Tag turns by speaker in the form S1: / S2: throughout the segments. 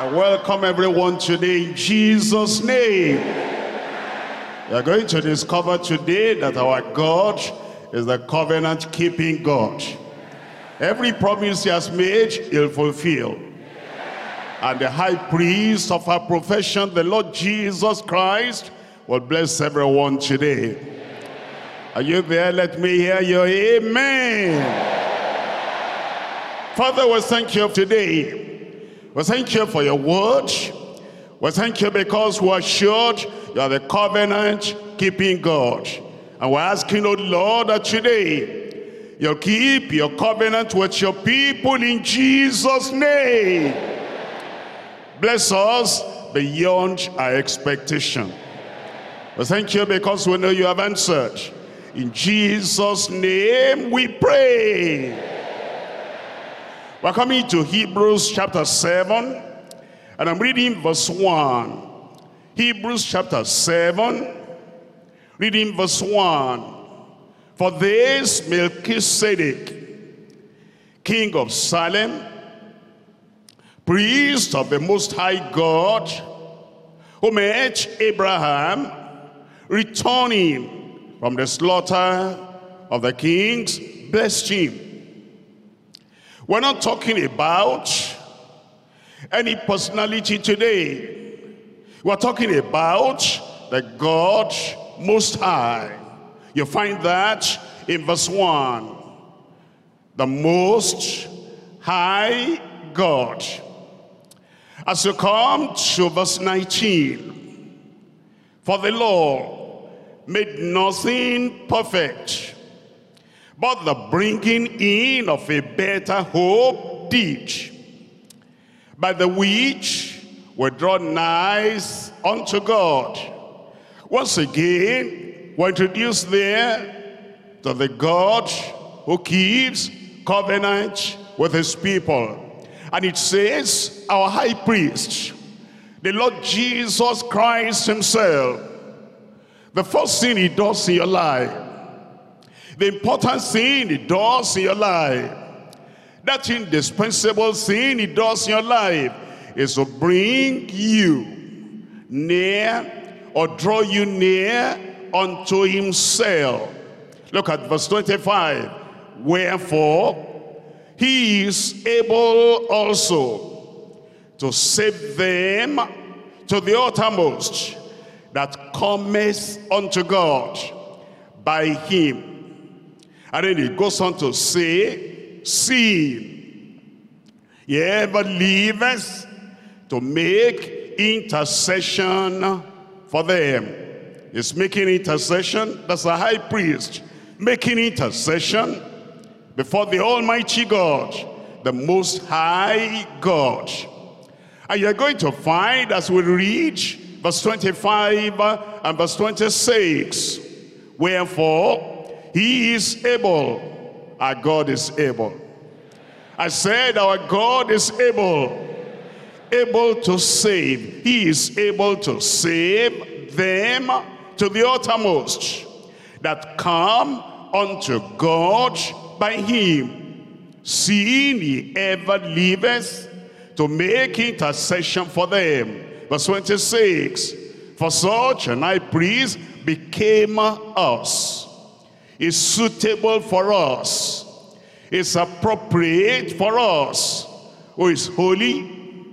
S1: I welcome everyone today in Jesus' name. We are going to discover today that our God is the covenant-keeping God. Every promise he has made, he'll fulfill. And the high priest of our profession, the Lord Jesus Christ, will bless everyone today. Are you there? Let me hear your amen. Father, we thank you today. We thank you for your word. We thank you because we are sure you are the covenant-keeping God. And we're asking, oh Lord, that today you'll keep your covenant with your people in Jesus' name. Bless us beyond our expectation. We thank you because we know you have answered. In Jesus' name we pray. We're coming to Hebrews chapter 7, and I'm reading verse 1. Hebrews chapter 7, reading verse 1. For this Melchizedek, king of Salem, priest of the Most High God, who met Abraham returning from the slaughter of the kings, blessed him. We're not talking about any personality today. We're talking about the God Most High. You find that in verse 1. The Most High God. As you come to verse 19, for the law made nothing perfect, but the bringing in of a better hope did, by the which we draw nigh unto God. Once again, we're introduced there to the God who keeps covenant with his people. And it says, our high priest, the Lord Jesus Christ himself, the first thing he does in your life, the important thing he does in your life, that indispensable thing he does in your life, is to bring you near or draw you near unto himself. Look at verse 25. Wherefore he is able also to save them to the uttermost that cometh unto God by him. And then it goes on to say, see, he ever liveth to make intercession for them. He's making intercession. That's a high priest making intercession before the Almighty God, the Most High God. And you're going to find, as we read verse 25 and verse 26, wherefore he is able. Our God is able. I said our God is able to save. He is able to save them to the uttermost that come unto God by him, seeing he ever liveth to make intercession for them. Verse 26, for such an high priest became us, is suitable for us, is appropriate for us, who is holy,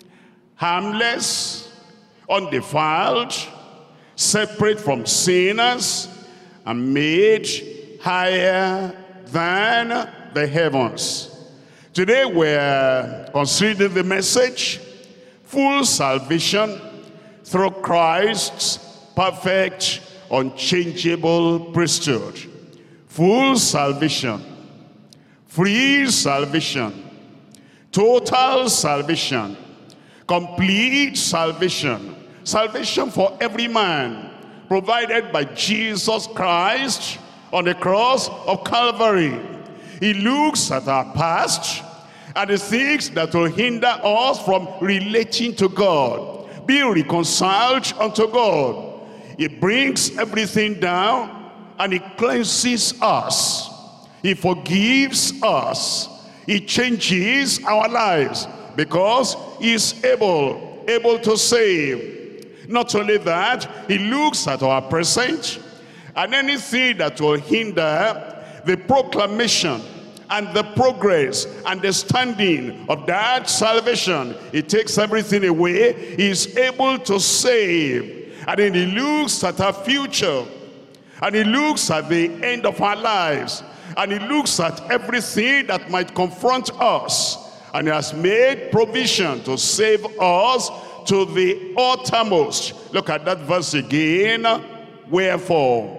S1: harmless, undefiled, separate from sinners, and made higher than the heavens. Today we're considering the message, full salvation through Christ's perfect, unchangeable priesthood. Full salvation, free salvation, total salvation, complete salvation, salvation for every man, provided by Jesus Christ on the cross of Calvary. He looks at our past and the things that will hinder us from relating to God, being reconciled unto God. He brings everything down and he cleanses us. He forgives us. He changes our lives because he is able to save. Not only that, he looks at our present, and anything that will hinder the proclamation and the progress and the standing of that salvation, he takes everything away. He is able to save. And then he looks at our future, and he looks at the end of our lives, and he looks at everything that might confront us, and he has made provision to save us to the uttermost. Look at that verse again. Wherefore,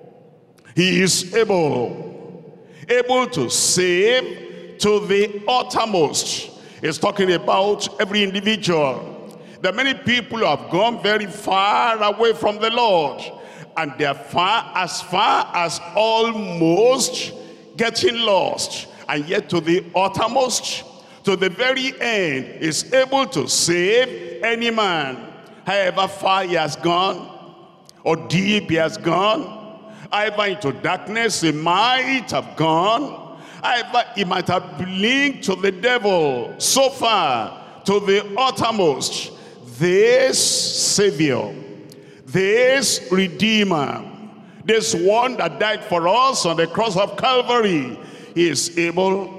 S1: he is able to save to the uttermost. It's talking about every individual. There are many people who have gone very far away from the Lord, and they are far as almost getting lost, and yet to the uttermost, to the very end, is able to save any man, however far he has gone, or deep he has gone, however into darkness he might have gone, however he might have linked to the devil so far, to the uttermost. This Savior, this Redeemer, this one that died for us on the cross of Calvary, he is able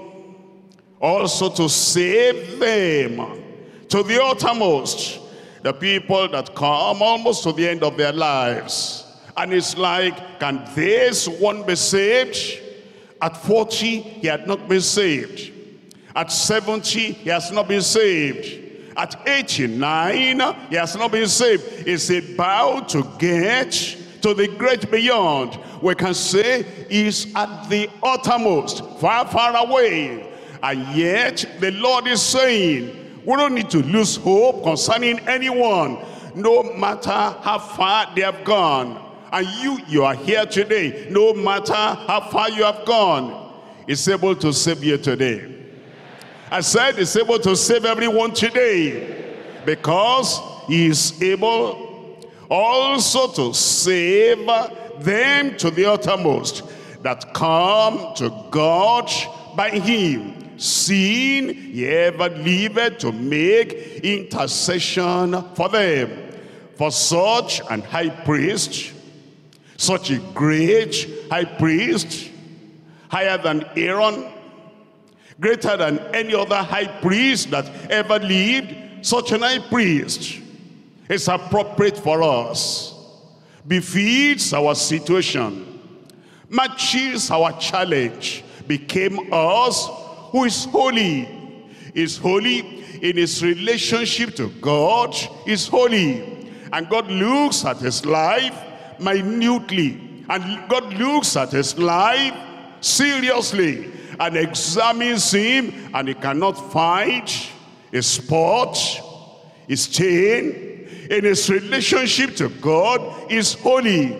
S1: also to save them to the uttermost. The people that come almost to the end of their lives, and it's like, can this one be saved? At 40, he had not been saved. At 70, he has not been saved. At 89, he has not been saved. He's about to get to the great beyond. We can say he's at the uttermost, far, far away. And yet, the Lord is saying, we don't need to lose hope concerning anyone, no matter how far they have gone. And you are here today, no matter how far you have gone. He's able to save you today. I said he's able to save everyone today, because he is able also to save them to the uttermost that come to God by him, seeing he ever liveth to make intercession for them. For such an high priest, such a great high priest, higher than Aaron, greater than any other high priest that ever lived, such an high priest is appropriate for us, befits our situation, matches our challenge, became us, who is holy in his relationship to God, is holy, and God looks at his life minutely, and God looks at his life seriously, and examines him, and he cannot find a spot, a stain. In his relationship to God is holy,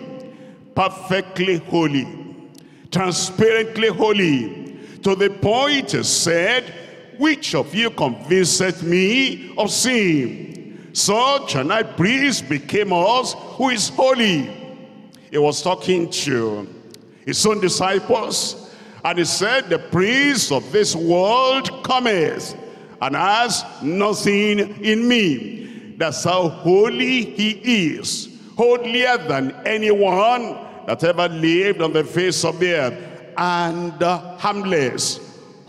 S1: perfectly holy, transparently holy, to the point he said, which of you convinceth me of sin? Such an high priest became us, who is holy. He was talking to his own disciples, and he said, the prince of this world cometh, and has nothing in me. That's how holy he is, holier than anyone that ever lived on the face of the earth, and harmless,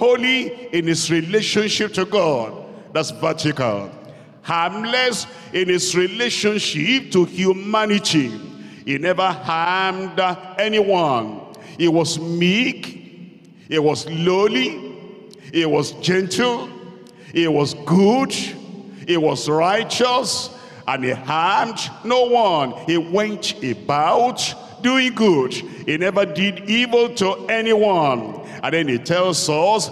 S1: holy in his relationship to God. That's vertical. Harmless in his relationship to humanity. He never harmed anyone. He was meek, he was lowly, he was gentle, he was good, he was righteous, and he harmed no one. He went about doing good. He never did evil to anyone. And then he tells us,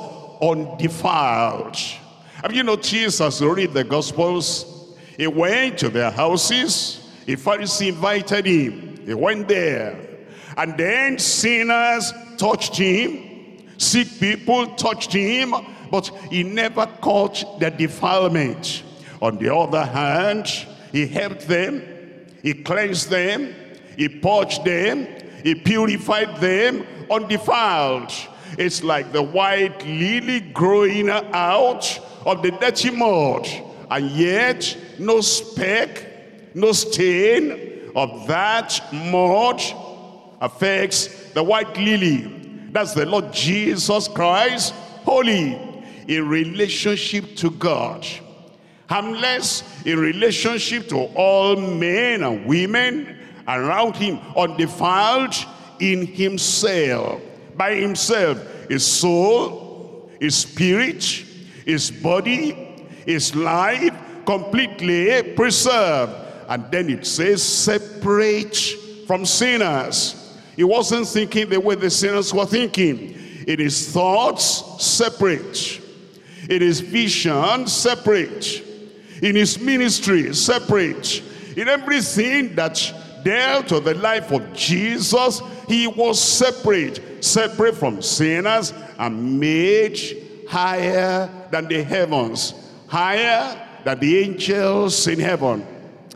S1: undefiled. Have you noticed as you read the Gospels, he went to their houses, a Pharisee invited him, he went there, and then sinners touched him, sick people touched him, but he never caught their defilement. On the other hand, he helped them, he cleansed them, he purged them, he purified them, undefiled. It's like the white lily growing out of the dirty mud, and yet no speck, no stain of that mud affects the white lily. That's the Lord Jesus Christ, holy in relationship to God, harmless in relationship to all men and women around him, undefiled in himself, by himself, his soul, his spirit, his body, his life, completely preserved. And then it says, separate from sinners. He wasn't thinking the way the sinners were thinking. In his thoughts, separate. In his vision, separate. In his ministry, separate. In everything that dealt with the life of Jesus, he was separate. Separate from sinners and made higher than the heavens. Higher than the angels in heaven.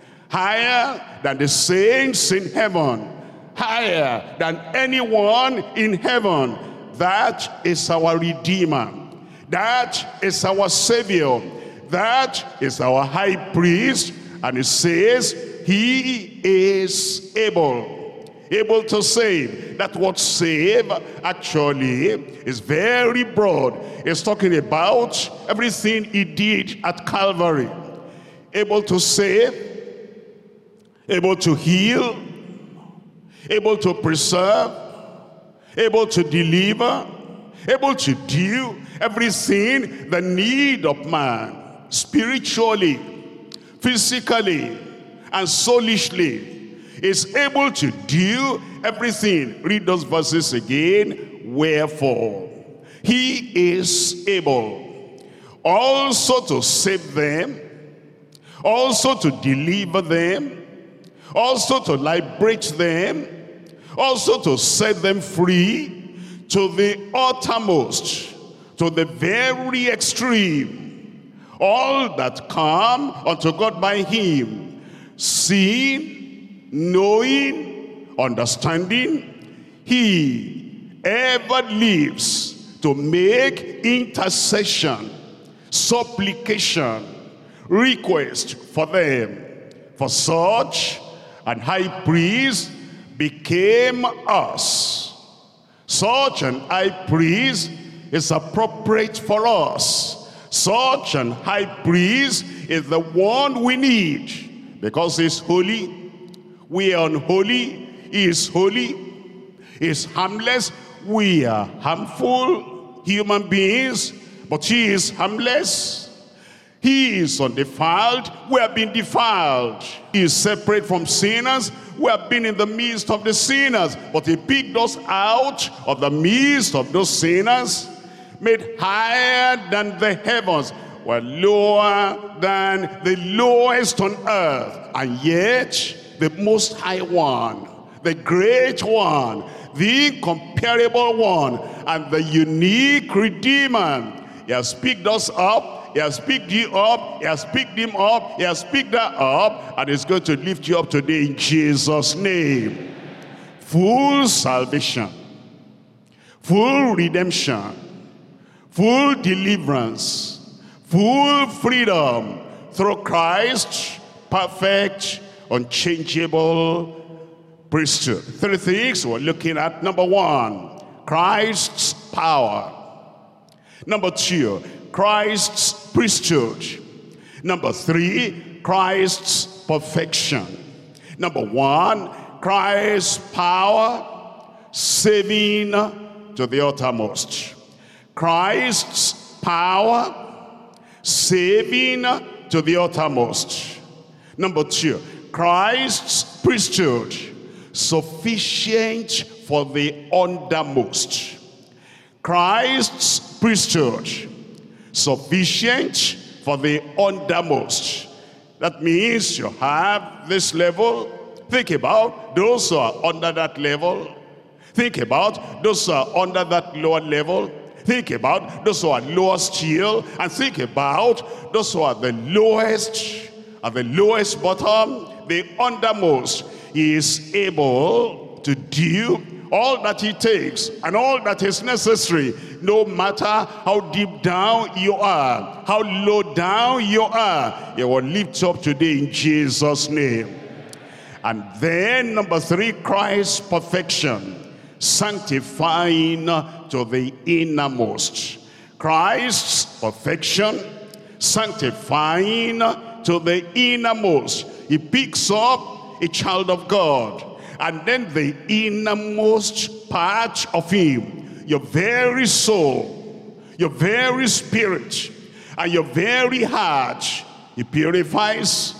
S1: Higher than the saints in heaven. Higher than anyone in heaven. That is our Redeemer. That is our Savior. That is our High Priest. And it says, he is able to save. That word save actually is very broad. It's talking about everything he did at Calvary. Able to save, able to heal, able to preserve, able to deliver, able to do everything, the need of man, spiritually, physically, and soulishly, is able to do everything. Read those verses again. Wherefore, he is able also to save them, also to deliver them, also to liberate them, also to set them free to the uttermost, to the very extreme. All that come unto God by him, seeing, knowing, understanding, he ever lives to make intercession, supplication, request for them. For such an high priest became us. Such an high priest is appropriate for us. Such an high priest is the one we need, because he's holy, we are unholy. He is holy, he is harmless, we are harmful human beings, but he is harmless. He is undefiled, we have been defiled. He is separate from sinners, we have been in the midst of the sinners, but he picked us out of the midst of those sinners, made higher than the heavens, were lower than the lowest on earth, and yet the most high one, the great one, the incomparable one, and the unique Redeemer. He has picked us up, he has picked you up, he has picked him up, he has picked her up, and he's going to lift you up today in Jesus' name. Full salvation, full redemption, full deliverance, full freedom through Christ, perfect, unchangeable priesthood. Three things we're looking at. Number one, Christ's power. Number two, Christ's priesthood. Number three, Christ's perfection. Number one, Christ's power, saving to the uttermost. Christ's power, saving to the uttermost. Number two, Christ's priesthood, sufficient for the undermost. Christ's priesthood, sufficient for the undermost. That means you have this level. Think about those who are under that level. Think about those who are under that lower level. Think about those who are lower still. And think about those who are the lowest, at the lowest bottom, the undermost. He is able to do all that he takes and all that is necessary. No matter how deep down you are, how low down you are, He will lift you up today in Jesus' name. And then number 3, Christ's perfection, sanctifying to the innermost. Christ's perfection, sanctifying to the innermost. He picks up a child of God, and then the innermost part of him, your very soul, your very spirit, and your very heart, He purifies,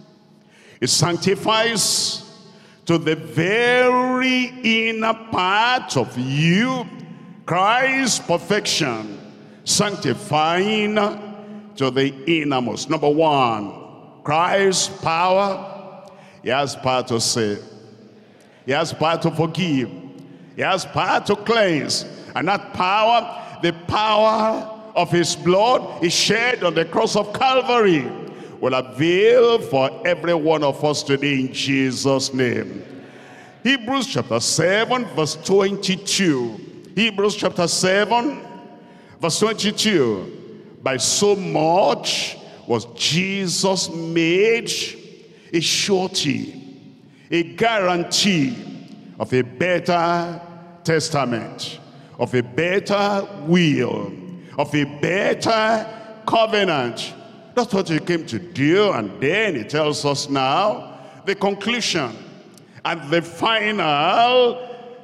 S1: He sanctifies to the very inner part of you. Christ's perfection, sanctifying to the innermost. Number 1, Christ's power. He has power to save. He has power to forgive. He has power to cleanse. And that power, the power of His blood is shed on the cross of Calvary, will avail for every one of us today in Jesus' name. Hebrews chapter 7 verse 22. Hebrews chapter 7 verse 22. By so much was Jesus made a surety, a guarantee of a better testament, of a better will, of a better covenant. That's what He came to do. And then He tells us now the conclusion and the final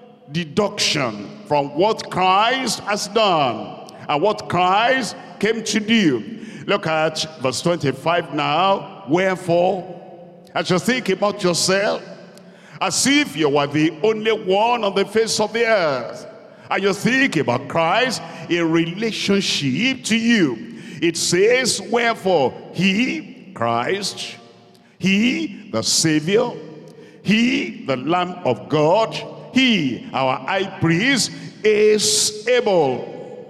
S1: deduction from what Christ has done and what Christ came to do. Look at verse 25 now. Wherefore, as you think about yourself, as if you were the only one on the face of the earth, and you think about Christ in relationship to you, it says, wherefore He, Christ, He, the Savior, He, the Lamb of God, He, our high priest, is able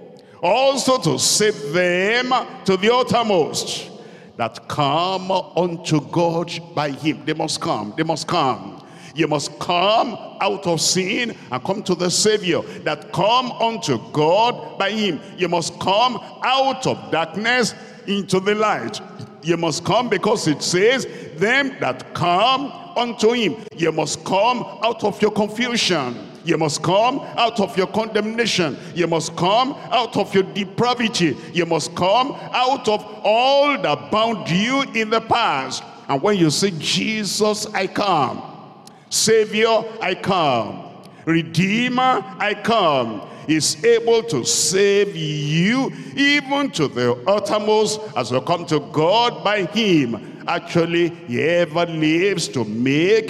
S1: also to save them to the uttermost that come unto God by Him. They must come. They must come. You must come out of sin and come to the Savior, that come unto God by Him. You must come out of darkness into the light. You must come because it says, them that come unto Him. You must come out of your confusion. You must come out of your condemnation. You must come out of your depravity. You must come out of all that bound you in the past. And when you say, Jesus, I come. Savior, I come. Redeemer, I come. Is able to save you even to the uttermost as you come to God by Him. Actually, He ever lives to make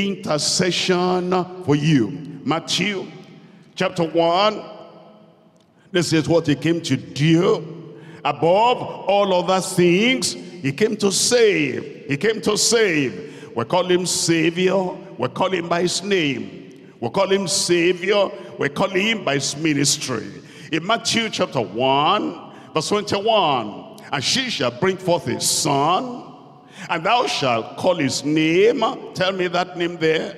S1: intercession for you. Matthew chapter 1, this is what He came to do. Above all other things, He came to save. He came to save. We call Him Savior. We call Him by His name. We call Him Savior. We call Him by His ministry. In Matthew chapter 1, verse 21, and she shall bring forth a son, and thou shalt call his name. Tell me that name there.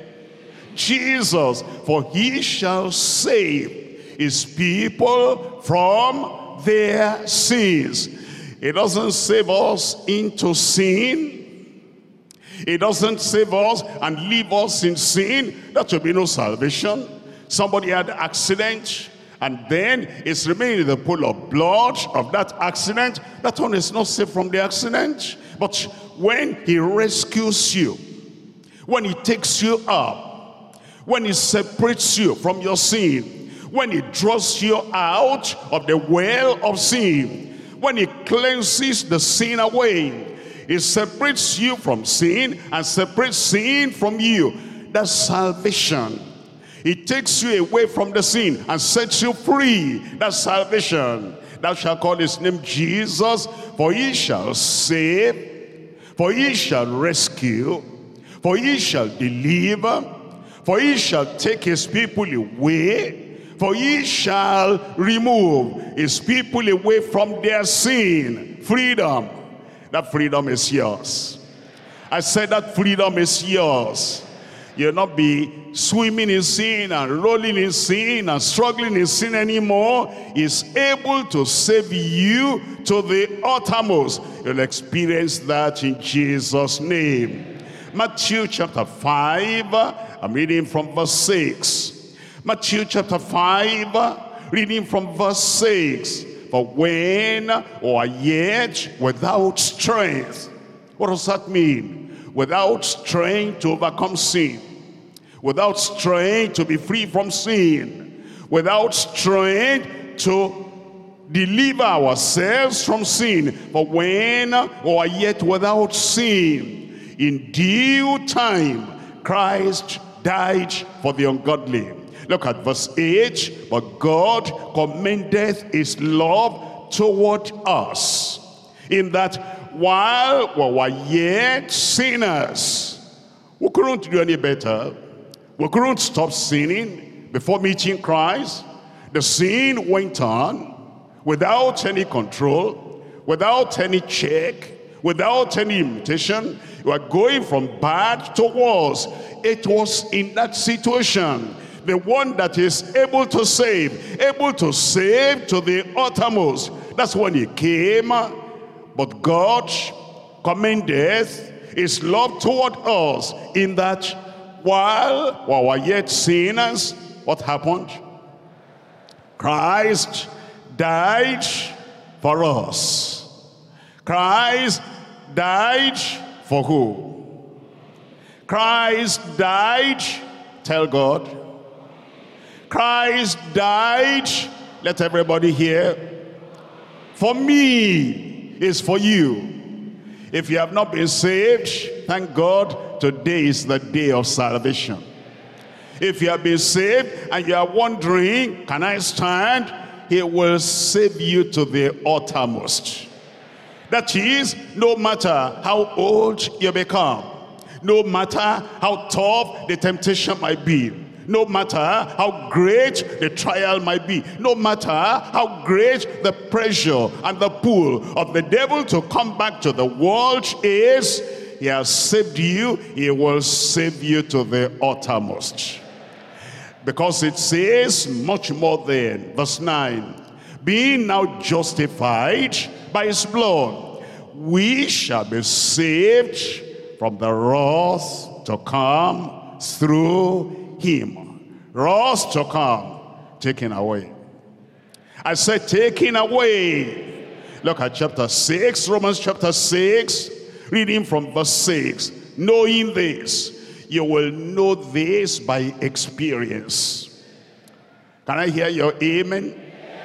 S1: Jesus, for He shall save His people from their sins. It doesn't save us into sin. It doesn't save us and leave us in sin. That will be no salvation. Somebody had an accident, and then it's remaining in the pool of blood of that accident. That one is not saved from the accident. But when He rescues you, when He takes you up, when He separates you from your sin, when He draws you out of the well of sin, when He cleanses the sin away, He separates you from sin and separates sin from you. That's salvation. He takes you away from the sin and sets you free. That's salvation. Thou shalt call His name Jesus, for He shall save, for He shall rescue, for He shall deliver, for He shall take His people away, for He shall remove His people away from their sin. Freedom. That freedom is yours. I said that freedom is yours. You'll not be swimming in sin and rolling in sin and struggling in sin anymore. He's able to save you to the uttermost. You'll experience that in Jesus' name. Matthew chapter 5, I'm reading from verse 6. Matthew chapter 5, reading from verse 6. For when we are yet without strength. What does that mean? Without strength to overcome sin. Without strength to be free from sin. Without strength to deliver ourselves from sin. For when we are yet without sin, in due time Christ died for the ungodly. Look at verse 8. But God commendeth his love toward us, in that while we were yet sinners, we couldn't do any better. We couldn't stop sinning before meeting Christ. The sin went on without any control, without any check, without any imitation. We were going from bad to worse. It was in that situation, the one that is able to save to the uttermost. That's when he came. But God commendeth his love toward us, in that while we were yet sinners, what happened? Christ died for us. Christ died for who? Christ died, tell God. Christ died, let everybody hear, for me is for you. If you have not been saved, thank God, today is the day of salvation. If you have been saved and you are wondering, can I stand? He will save you to the uttermost. That is, no matter how old you become, no matter how tough the temptation might be, no matter how great the trial might be, no matter how great the pressure and the pull of the devil to come back to the world is, he has saved you, he will save you to the uttermost. Because it says much more than, verse 9, being now justified by his blood, we shall be saved from the wrath to come through him. Wrath to come, taken away. I said taken away. Look at chapter 6, Romans chapter 6, reading from verse 6. Knowing this, you will know this by experience. Can I hear your amen?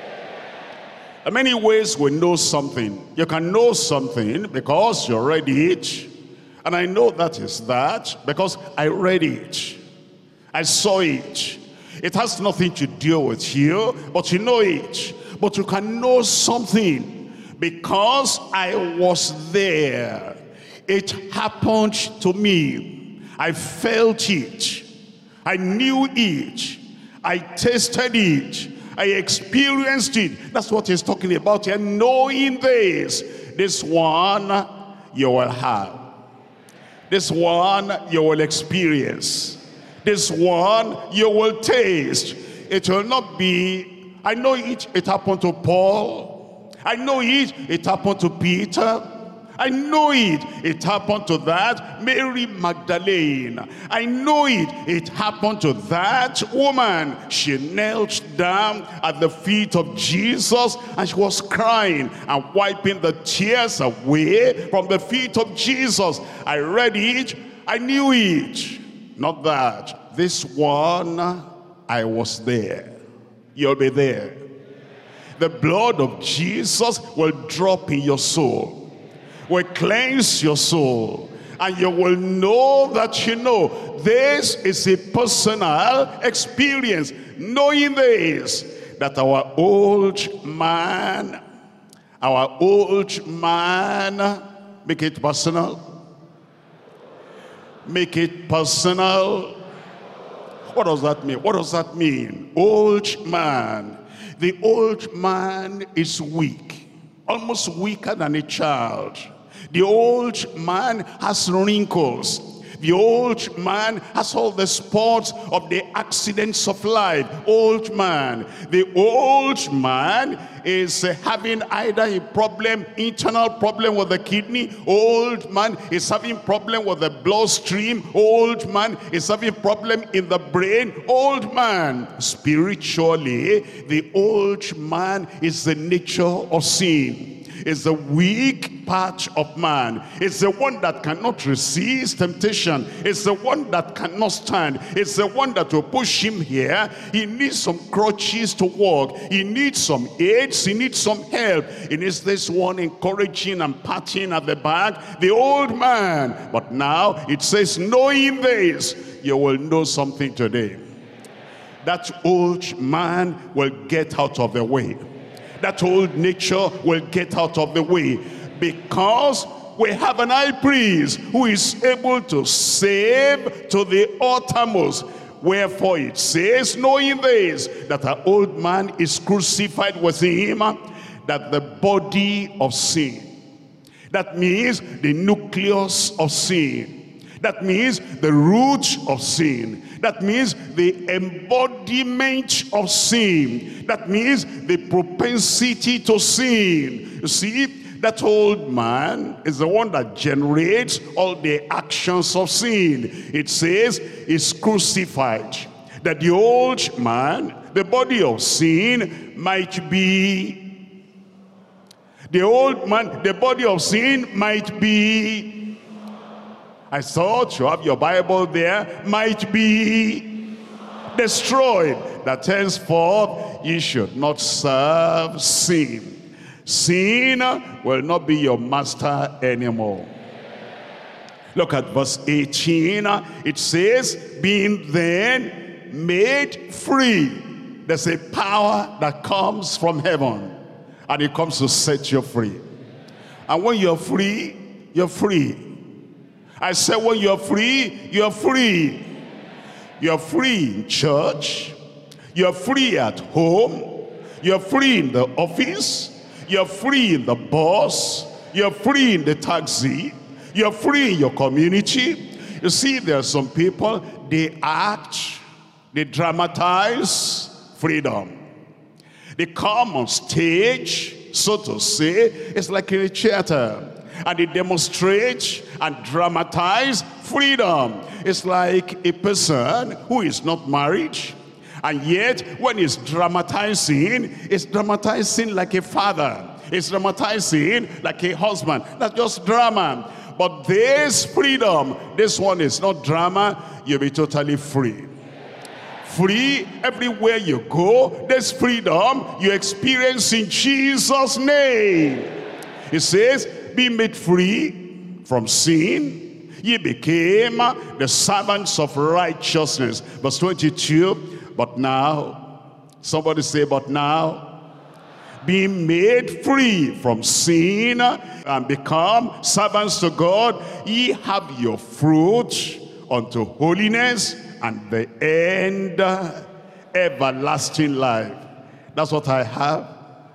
S1: In many ways we know something. You can know something because you read it. And I know that is that because I read it. I saw it. It has nothing to do with you, but you know it. But you can know something because I was there. It happened to me. I felt it. I knew it. I tasted it. I experienced it. That's what he's talking about here. Knowing this one you will have. This one you will experience. This one you will taste. It will not be, I know it happened to Paul. I know it happened to Peter. I know it happened to that Mary Magdalene. I know it happened to that woman. She knelt down at the feet of Jesus and she was crying and wiping the tears away from the feet of Jesus. I read it, I knew it. Not that. This one, I was there. You'll be there. The blood of Jesus will drop in your soul. Will cleanse your soul. And you will know that you know. This is a personal experience. Knowing this, that our old man, make it personal. Make it personal. What does that mean? What does that mean? Old man. The old man is weak. Almost weaker than a child. The old man has wrinkles. The old man has all the spots of the accidents of life. Old man. The old man is having either a problem, internal problem with the kidney. Old man is having problem with the bloodstream. Old man is having problem in the brain. Old man. Spiritually, the old man is the nature of sin. It's the weak part of man. It's the one that cannot resist temptation. It's the one that cannot stand. It's the one that will push him here. He needs some crutches to walk. He needs some aids. He needs some help. He needs this one encouraging and patting at the back. The old man. But now it says, knowing this, you will know something today. That old man will get out of the way. That old nature will get out of the way, because we have an high priest who is able to save to the uttermost. Wherefore it says, knowing this, that our old man is crucified with him, that the body of sin, that means the nucleus of sin, that means the root of sin, that means the embodiment of sin, that means the propensity to sin. You see, that old man is the one that generates all the actions of sin. It says is crucified, that the old man, the body of sin, might be, the old man, the body of sin might be, I thought you have your Bible there, might be destroyed, that henceforth ye should not serve sin. Sin will not be your master anymore. Look at verse 18. It says, being then made free. There's a power that comes from heaven, and it comes to set you free. And when you're free, you're free. I said when you're free, you're free. You're free in church. You're free at home. You're free in the office. You're free in the bus. You're free in the taxi. You're free in your community. You see, there are some people, they act, they dramatize freedom. They come on stage, so to say, it's like in a theater. And they demonstrate and dramatize freedom. It's like a person who is not married, and yet when he's dramatizing like a father. It's dramatizing like a husband. That's just drama. But this freedom, this one is not drama. You'll be totally free. Free everywhere you go. This freedom you experience in Jesus' name. It says, be made free from sin, ye became the servants of righteousness. Verse 22, but now, somebody say, but now, being made free from sin and become servants to God, ye have your fruit unto holiness, and the end, everlasting life. That's what I have.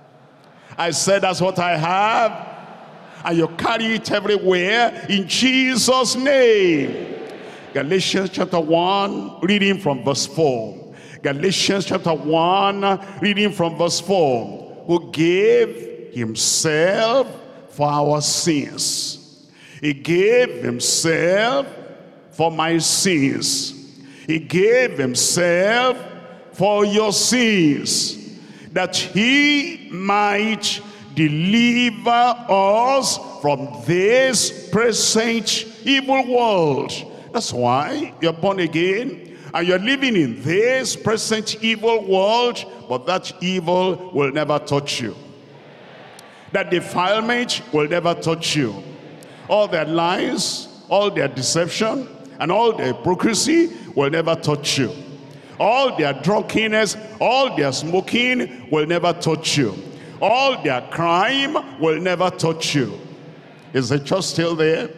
S1: I said that's what I have. And you carry it everywhere in Jesus' name. Galatians chapter 1, reading from verse 4. Galatians chapter 1, reading from verse 4. Who gave himself for our sins. He gave himself for my sins. He gave himself for your sins, that he might deliver us from this present evil world. That's why you're born again and you're living in this present evil world, but that evil will never touch you. That defilement will never touch you. All their lies, all their deception, and all their hypocrisy will never touch you. All their drunkenness, all their smoking will never touch you. All their crime will never touch you. Is the church still there?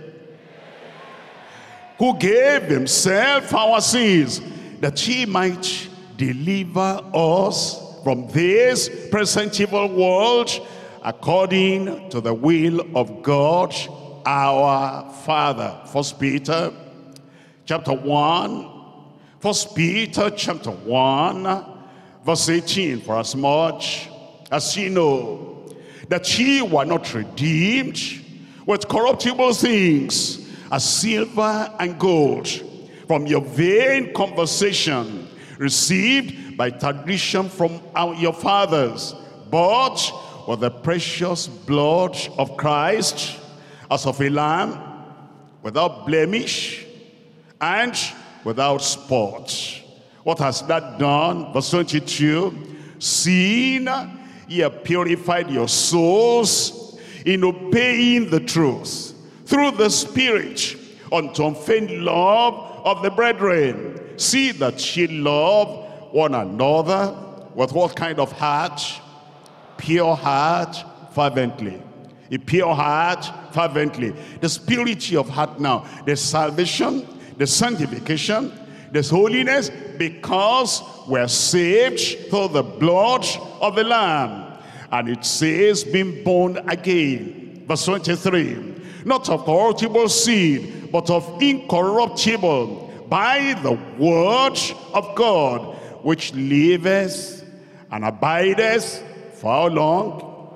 S1: Who gave himself for our sins, that he might deliver us from this present evil world, according to the will of God our Father. 1 Peter chapter 1, 1 Peter chapter 1, verse 18. For as much as ye know that ye were not redeemed with corruptible things, as silver and gold, from your vain conversation, received by tradition from your fathers, but with the precious blood of Christ, as of a lamb, without blemish and without spot. What has that done? Verse 22, seeing ye have purified your souls in obeying the truth through the Spirit unto unfeigned love of the brethren. See that ye love one another with what kind of heart? Pure heart, fervently. A pure heart, fervently. The purity of heart now. The salvation, the sanctification, the holiness, because we're saved through the blood of the Lamb. And it says, being born again. Verse 23. Not of corruptible seed, but of incorruptible, by the word of God, which liveth and abideth for how long?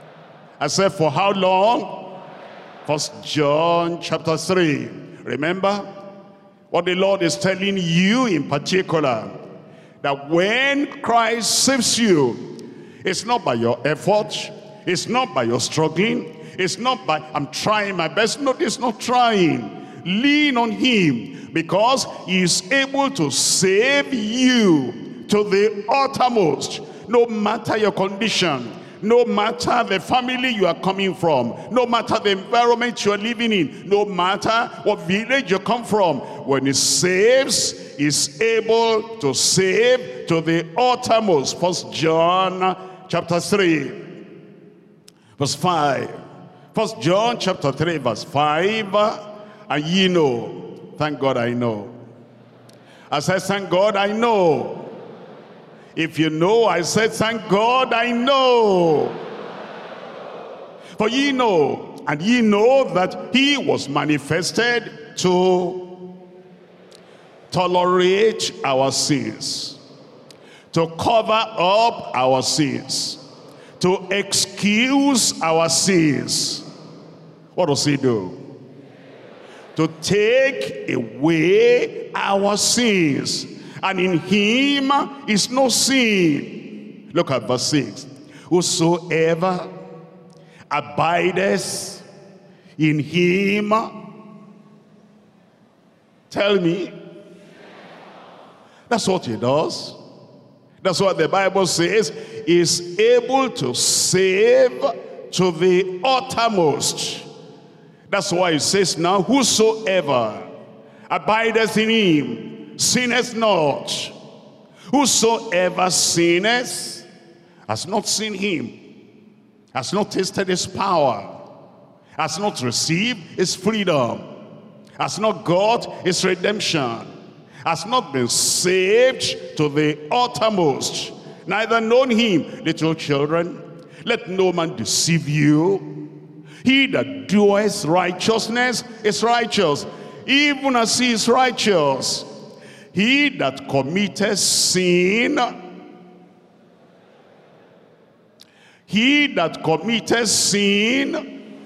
S1: I said, for how long? 1 John chapter 3. Remember what the Lord is telling you in particular, that when Christ saves you, it's not by your effort, it's not by your struggling, it's not by, I'm trying my best. No, it's not trying. Lean on him, because he is able to save you to the uttermost, no matter your condition, no matter the family you are coming from, no matter the environment you are living in, no matter what village you come from. When he saves, he's able to save to the uttermost. 1 John chapter 3, verse 5. 1 John chapter 3, verse 5. And ye know, thank God I know. I said, thank God I know. If you know, I said, thank God I know. For ye know, and ye know that he was manifested to tolerate our sins, to cover up our sins, to excuse our sins. What does he do? To take away our sins. And in him is no sin. Look at verse 6. Whosoever abideth in him, tell me. That's what he does. That's what the Bible says, is able to save to the uttermost. That's why it says now, whosoever abideth in him sinneth not. Whosoever sinneth has not seen him, has not tasted his power, has not received his freedom, has not got his redemption, has not been saved to the uttermost, neither known him. Little children, let no man deceive you. He that doeth righteousness is righteous, even as he is righteous. He that committeth sin, he that committeth sin,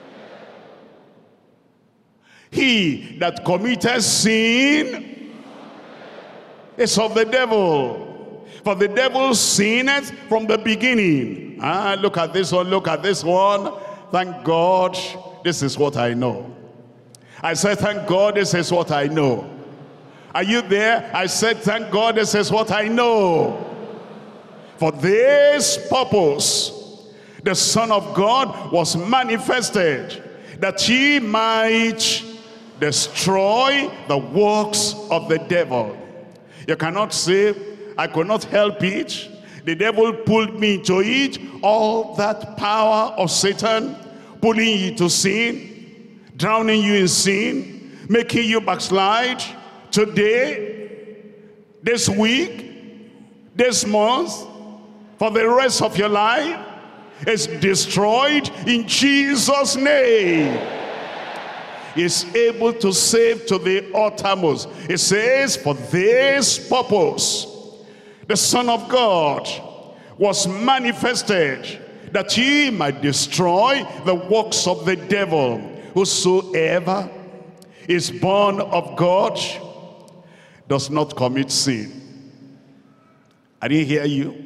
S1: he that committeth sin is of the devil. For the devil sinneth from the beginning. Look at this one, look at this one. Thank God, this is what I know. I said, thank God, this is what I know. Are you there? I said, thank God, this is what I know. For this purpose, the Son of God was manifested, that he might destroy the works of the devil. You cannot say, I could not help it. The devil pulled me into it. All that power of Satan pulling you to sin, drowning you in sin, making you backslide. Today, this week, this month, for the rest of your life, is destroyed in Jesus' name. is able to save to the uttermost. It says, for this purpose, the Son of God was manifested, that he might destroy the works of the devil. Whosoever is born of God does not commit sin. I didn't hear you.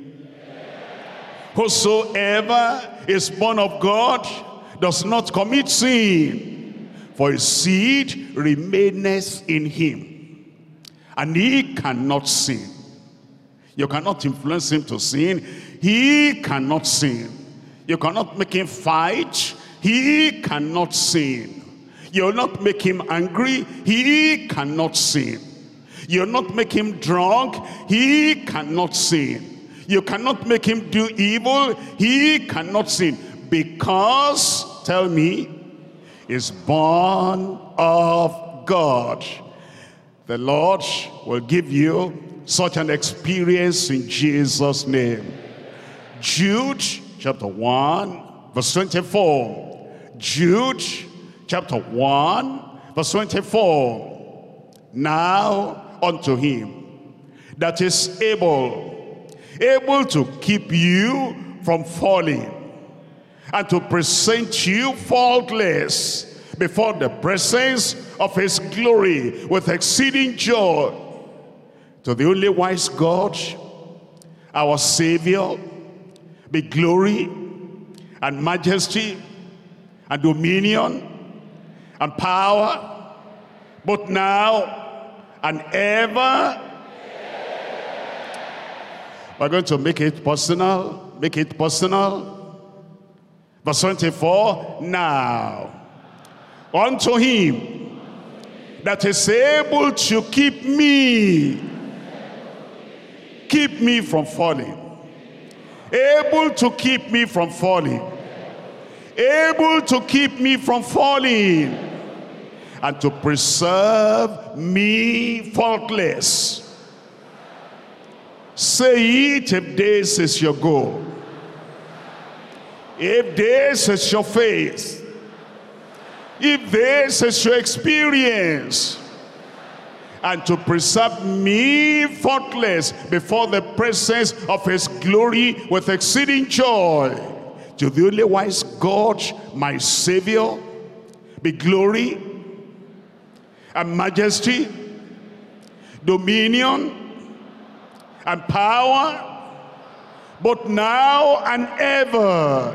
S1: Whosoever is born of God does not commit sin, for his seed remaineth in him, and he cannot sin. You cannot influence him to sin. He cannot sin. You cannot make him fight. He cannot sin. You'll not make him angry. He cannot sin. You'll not make him drunk. He cannot sin. You cannot make him do evil. He cannot sin. Because, tell me, is born of God. The Lord will give you such an experience in Jesus' name. Jude chapter 1 verse 24. Jude chapter 1 verse 24. Now unto him that is able to keep you from falling, and to present you faultless before the presence of his glory with exceeding joy. To the only wise God, our Savior, be glory and majesty and dominion and power, both now and ever. We're going to make it personal. Make it personal. Verse 24, now unto him that is able to keep me from falling, able to keep me from falling, able to keep me from falling, and to preserve me faultless. Say it if this is your goal. If this is your faith, if this is your experience, and to preserve me faultless before the presence of his glory with exceeding joy, to the only wise God, my Savior, be glory and majesty, dominion and power, both now and ever.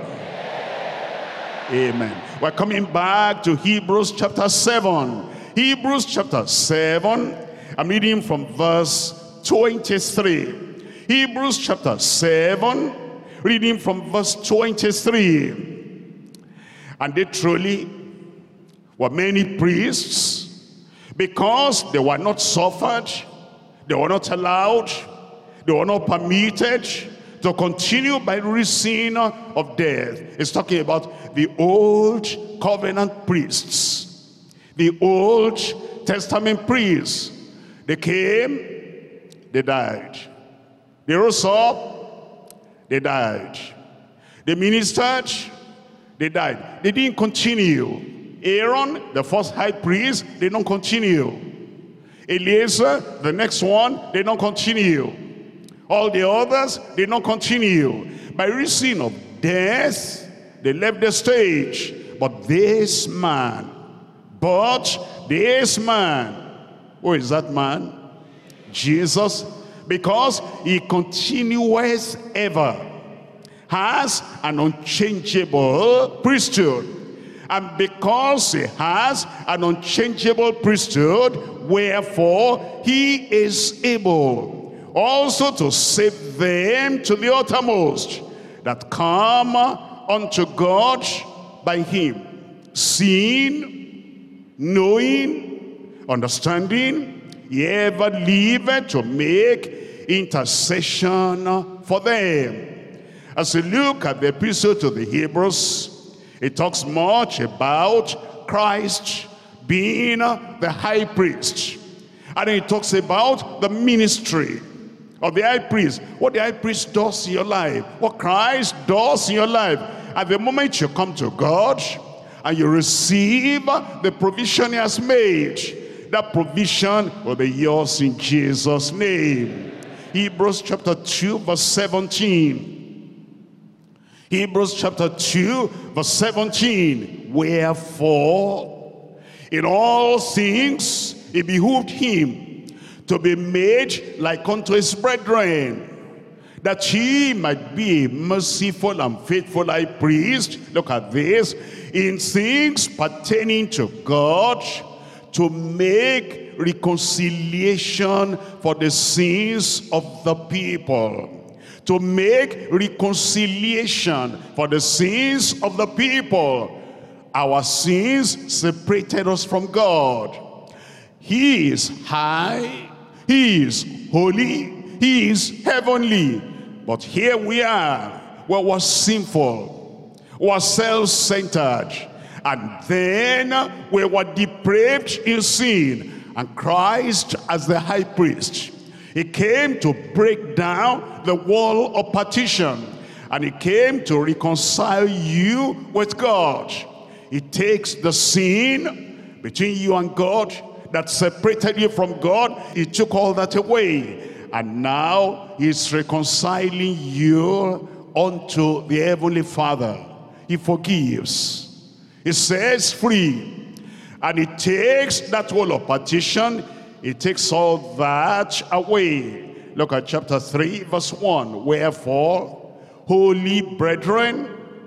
S1: Amen. We're coming back to Hebrews chapter 7. Hebrews chapter 7. I'm reading from verse 23. Hebrews chapter 7, reading from verse 23. And they truly were many priests, because they were not suffered, they were not allowed, they were not permitted to continue by reason of death. It's talking about the old covenant priests, the Old Testament priests. They came, they died. They rose up, they died. They ministered, they died. They didn't continue. Aaron, the first high priest, they don't continue. Eliezer, the next one, they don't continue. All the others, they don't continue. By reason of death, they left the stage. But this man, who is that man? Jesus. Because he continues ever, has an unchangeable priesthood. And because he has an unchangeable priesthood, wherefore he is able also to save them to the uttermost that come unto God by him, seeing, knowing, understanding, he ever liveth to make intercession for them. As we look at the epistle to the Hebrews, it talks much about Christ being the high priest. And it talks about the ministry of the high priest. What the high priest does in your life. What Christ does in your life. At the moment you come to God, and you receive the provision he has made, that provision will be yours in Jesus' name. Hebrews chapter 2 verse 17. Hebrews chapter 2 verse 17. Wherefore, in all things it behooved him to be made like unto his brethren, that he might be a merciful and faithful high priest. Look at this. In things pertaining to God, to make reconciliation for the sins of the people. To make reconciliation for the sins of the people. Our sins separated us from God. He is high, he is holy, he is heavenly. But here we are, we were sinful, we were self-centered, and then we were depraved in sin. And Christ, as the high priest, he came to break down the wall of partition, and he came to reconcile you with God. He takes the sin between you and God that separated you from God, he took all that away. And now he's reconciling you unto the Heavenly Father. He forgives. He sets free. And he takes that wall of partition. He takes all that away. Look at chapter 3 verse 1. Wherefore, holy brethren.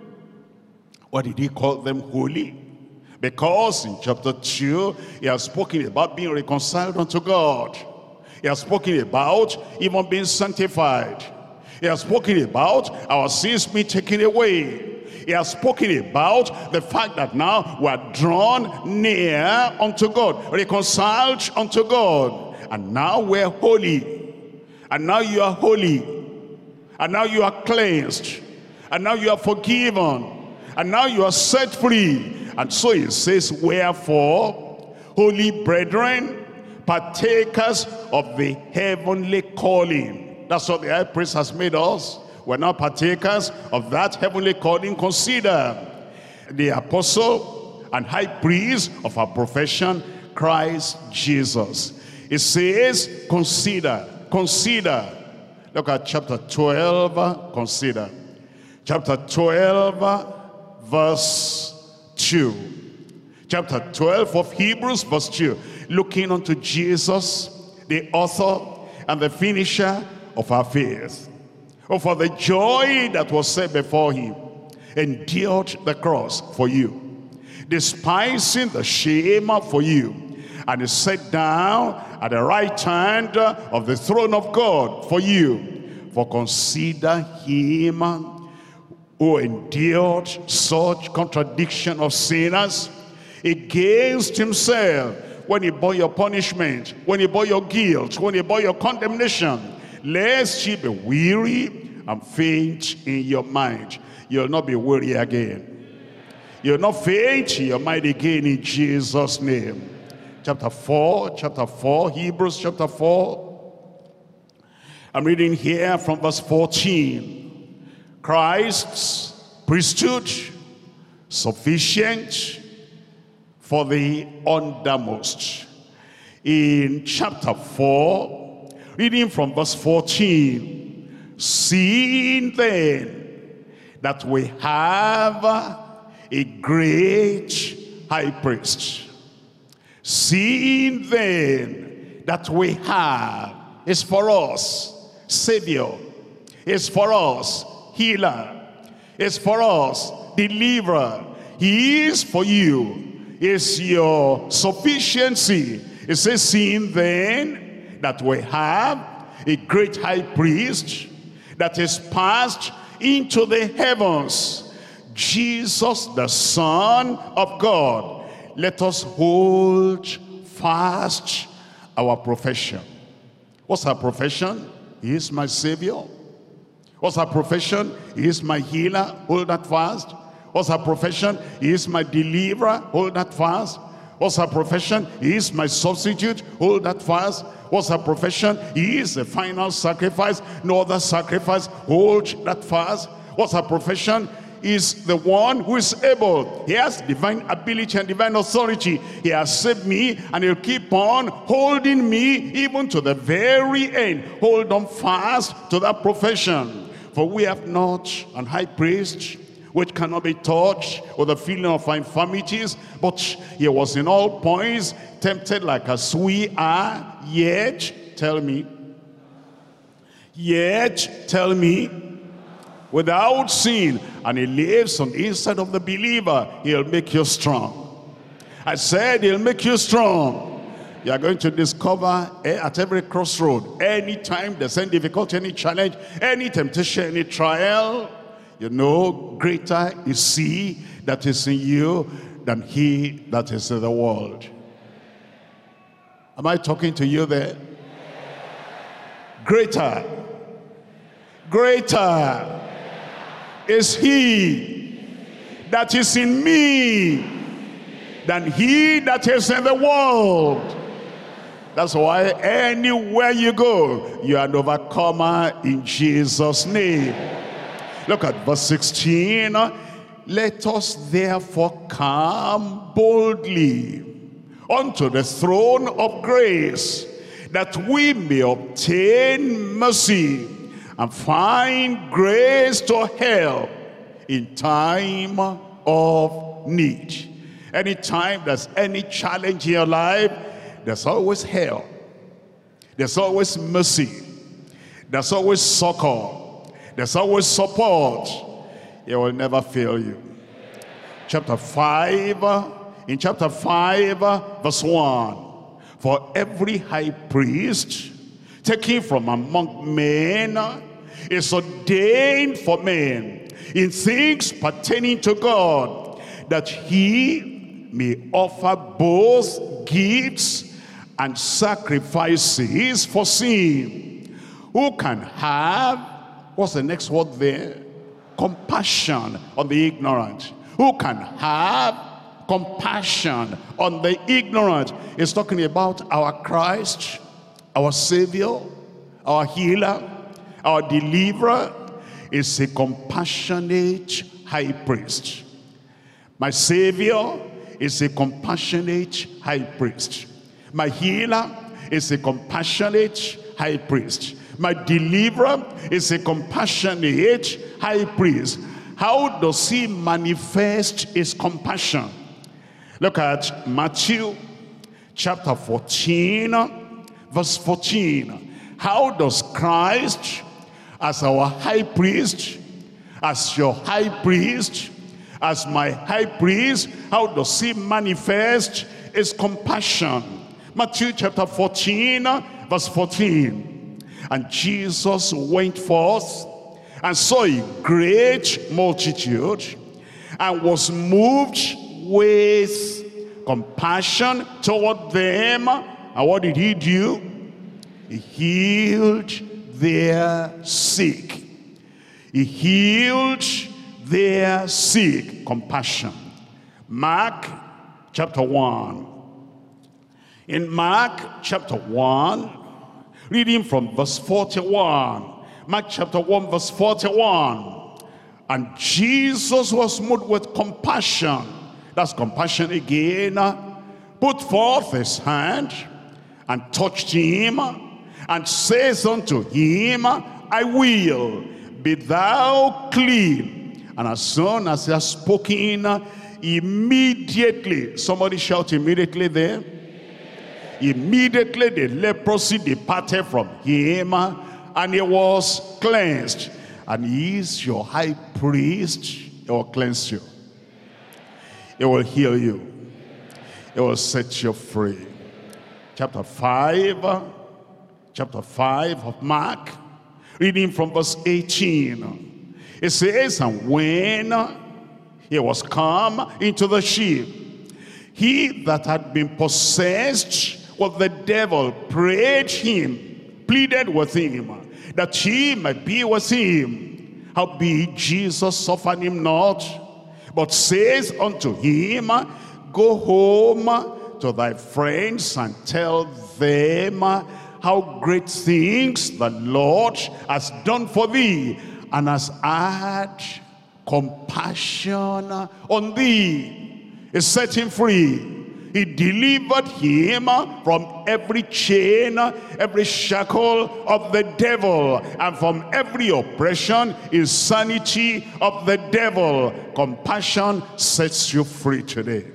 S1: What did he call them holy? Because in chapter 2, he has spoken about being reconciled unto God. He has spoken about even being sanctified. He has spoken about our sins being taken away. He has spoken about the fact that now we are drawn near unto God, reconciled unto God. And now we're holy. And now you are holy. And now you are cleansed. And now you are forgiven. And now you are set free. And so it says, wherefore, holy brethren, partakers of the heavenly calling. That's what the high priest has made us. We're now partakers of that heavenly calling. Consider the apostle and high priest of our profession, Christ Jesus. It says, consider. Look at chapter 12, consider. Chapter 12, verse 2. Chapter 12 of Hebrews, verse 2. Looking unto Jesus, the author and the finisher of our faith. Oh, for the joy that was set before him, endured the cross for you, despising the shame for you, and is set down at the right hand of the throne of God for you. For consider him who endured such contradiction of sinners against himself, when he bore your punishment, when he bore your guilt, when he bore your condemnation, lest ye be weary and faint in your mind. You'll not be weary again. You'll not faint in your mind again in Jesus' name. Chapter 4, Hebrews chapter 4. I'm reading here from verse 14. Christ's priesthood, sufficient for the undermost. In chapter 4, reading from verse 14, seeing then that we have a great high priest. Seeing then that we have, is for us Savior, is for us healer, is for us deliverer. He is for you, is your sufficiency. It says, seeing then that we have a great high priest that is passed into the heavens, Jesus the Son of God. Let us hold fast our profession. What's our profession? He is my Savior. What's our profession? He is my healer. Hold that fast. What's our profession? He is my deliverer. Hold that fast. What's our profession? He is my substitute. Hold that fast. What's our profession? He is the final sacrifice. No other sacrifice. Hold that fast. What's our profession? is the one who is able. He has divine ability and divine authority. He has saved me, and he'll keep on holding me even to the very end. Hold on fast to that profession. For we have not an high priest which cannot be touched with the feeling of our infirmities, but he was in all points tempted like as we are, yet, tell me, without sin. And he lives on the inside of the believer. He'll make you strong. I said he'll make you strong. You are going to discover at every crossroad, anytime there's any difficulty, any challenge, any temptation, any trial, you know, greater is he that is in you than he that is in the world. Am I talking to you there? Greater is he that is in me than he that is in the world. That's why anywhere you go, you are an overcomer in Jesus' name. Look at verse 16. Let us therefore come boldly unto the throne of grace, that we may obtain mercy and find grace to help in time of need. Anytime there's any challenge in your life, there's always help. There's always mercy. There's always succor. There's always support. He will never fail you. Chapter 5, in chapter 5, verse 1. For every high priest taken from among men is ordained for men in things pertaining to God, that he may offer both gifts and sacrifices for sin. Who can have, what's the next word there? Compassion on the ignorant. Who can have compassion on the ignorant? It's talking about our Christ, our Savior, our healer, our deliverer. Is a compassionate high priest. My Savior is a compassionate high priest. My healer is a compassionate high priest. My deliverer is a compassionate high priest. How does he manifest his compassion? Look at Matthew chapter 14, verse 14. How does Christ, as our high priest, as your high priest, as my high priest, how does he manifest his compassion? Matthew chapter 14, verse 14. And Jesus went forth and saw a great multitude, and was moved with compassion toward them. And what did he do? He healed their sick. He healed their sick. Compassion. Mark chapter 1. In Mark chapter 1, reading from verse 41. Mark chapter 1 verse 41. And Jesus was moved with compassion. That's compassion again. Put forth his hand and touched him, and says unto him, I will, be thou clean. And as soon as he has spoken, immediately, somebody shout immediately there. Immediately the leprosy departed from him, and he was cleansed. And he is your high priest. He will cleanse you. He will heal you. He will set you free. Chapter 5 of Mark, reading from verse 18. It says, and when he was come into the ship, he that had been possessed with the devil prayed him, pleaded with him, that he might be with him. Howbeit Jesus suffered him not, but says unto him, go home to thy friends and tell them how great things the Lord has done for thee, and has had compassion on thee. He set him free. He delivered him from every chain, every shackle of the devil, and from every oppression, insanity of the devil. Compassion sets you free today.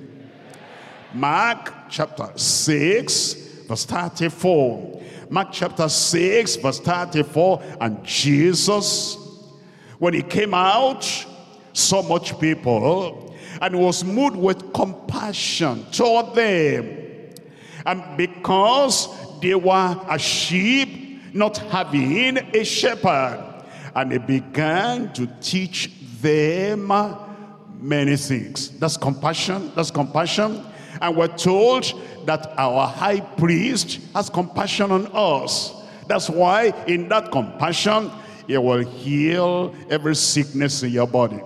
S1: Mark chapter 6, verse 34. Mark chapter 6, verse 34. And Jesus, when he came out, saw much people, and was moved with compassion toward them. And because they were a sheep not having a shepherd, and he began to teach them many things. That's compassion. That's compassion. And we're told that our high priest has compassion on us. That's why in that compassion, he will heal every sickness in your body.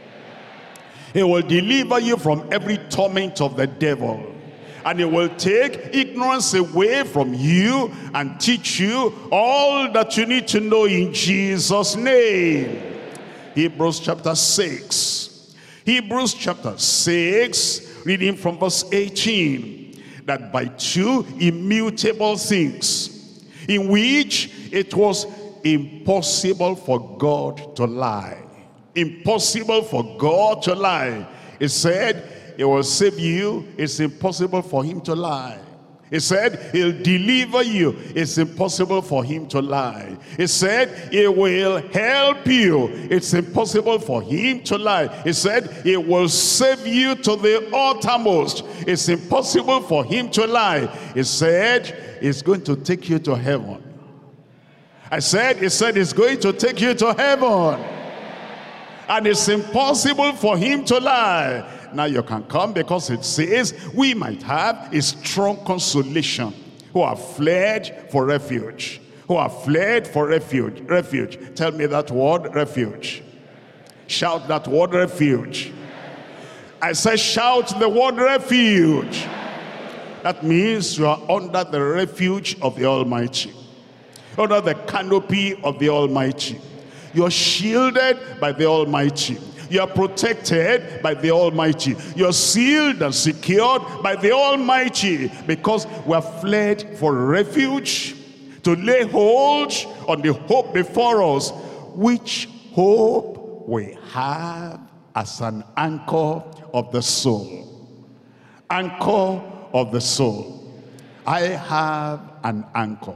S1: He will deliver you from every torment of the devil. And he will take ignorance away from you and teach you all that you need to know in Jesus' name. Hebrews chapter 6. Hebrews chapter 6, reading from verse 18. That by two immutable things, in which it was impossible for God to lie. Impossible for God to lie. He said he will save you. It's impossible for him to lie. He said he'll deliver you. It's impossible for him to lie. He said he will help you. It's impossible for him to lie. He said he will save you to the uttermost. It's impossible for him to lie. He said he's going to take you to heaven. He said he's going to take you to heaven. And it's impossible for him to lie. Now you can come, because it says we might have a strong consolation, who have fled for refuge. Who have fled for refuge. Refuge. Tell me that word, refuge. Shout that word, refuge. I said shout the word, refuge. That means you are under the refuge of the Almighty. Under the canopy of the Almighty. You're shielded by the Almighty. You're protected by the Almighty. You're sealed and secured by the Almighty, because we have fled for refuge, to lay hold on the hope before us, which hope we have as an anchor of the soul. Anchor of the soul. I have an anchor.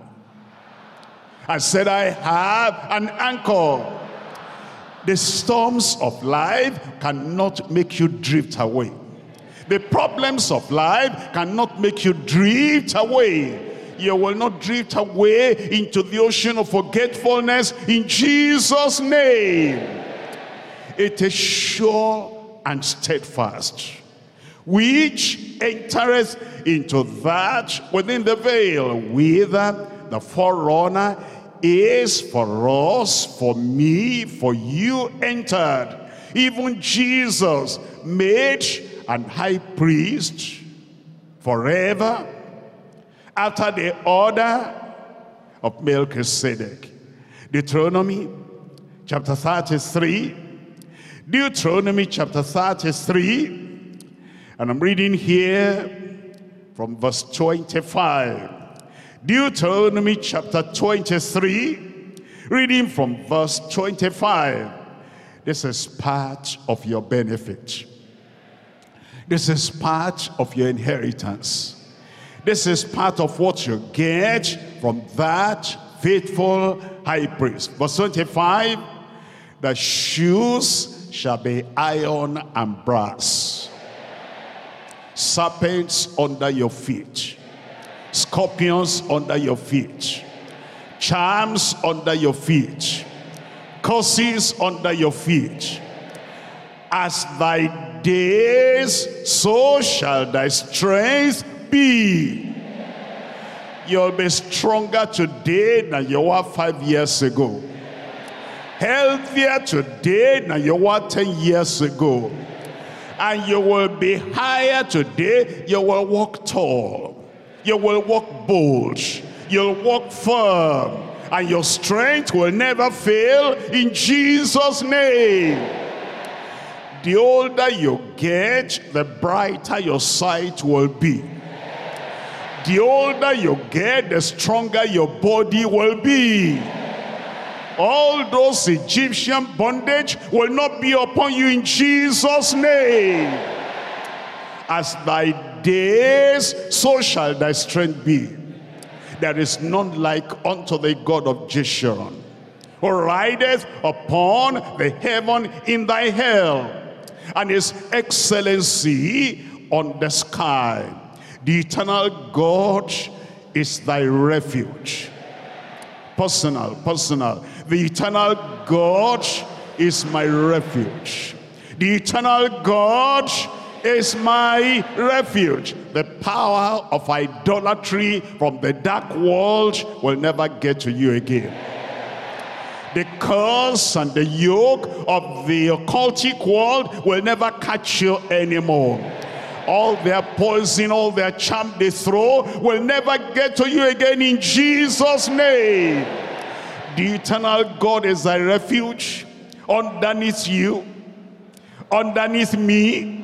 S1: I said I have an anchor. The storms of life cannot make you drift away. The problems of life cannot make you drift away. You will not drift away into the ocean of forgetfulness in Jesus' name. It is sure and steadfast, which entereth into that within the veil, whither the forerunner is for us, for me, for you entered, even Jesus, made an high priest forever, after the order of Melchizedek. Deuteronomy chapter 33. Deuteronomy chapter 33. And I'm reading here from verse 25. Deuteronomy chapter 23, reading from verse 25. This is part of your benefit. This is part of your inheritance. This is part of what you get from that faithful high priest. Verse 25, the shoes shall be iron and brass, serpents under your feet, scorpions under your feet, charms under your feet, curses under your feet. As thy days, so shall thy strength be. You'll be stronger today than you were 5 years ago. Healthier today than you were 10 years ago. And you will be higher today. You will walk tall. You will walk bold. You'll walk firm. And your strength will never fail in Jesus' name. the older you get, the brighter your sight will be. The older you get, the stronger your body will be. All those Egyptian bondage will not be upon you in Jesus' name. As thy days, so shall thy strength be. There is none like unto the God of Jeshurun, who rideth upon the heaven in thy hell, and his excellency on the sky. The eternal God is thy refuge. Personal. The eternal God is my refuge. The eternal God is my refuge. The power of idolatry from the dark world will never get to you again. The curse and the yoke of the occultic world will never catch you anymore. All their poison, all their charm they throw will never get to you again in Jesus' name. The eternal God is thy refuge. Underneath you, underneath me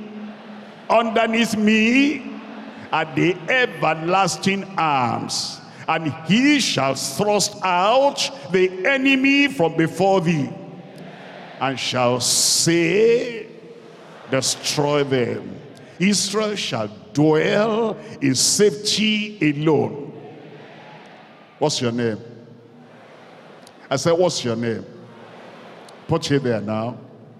S1: are the everlasting arms, and he shall thrust out the enemy from before thee, and shall say, destroy them. Israel shall dwell in safety alone. What's your name? I said, what's your name? Put it there now.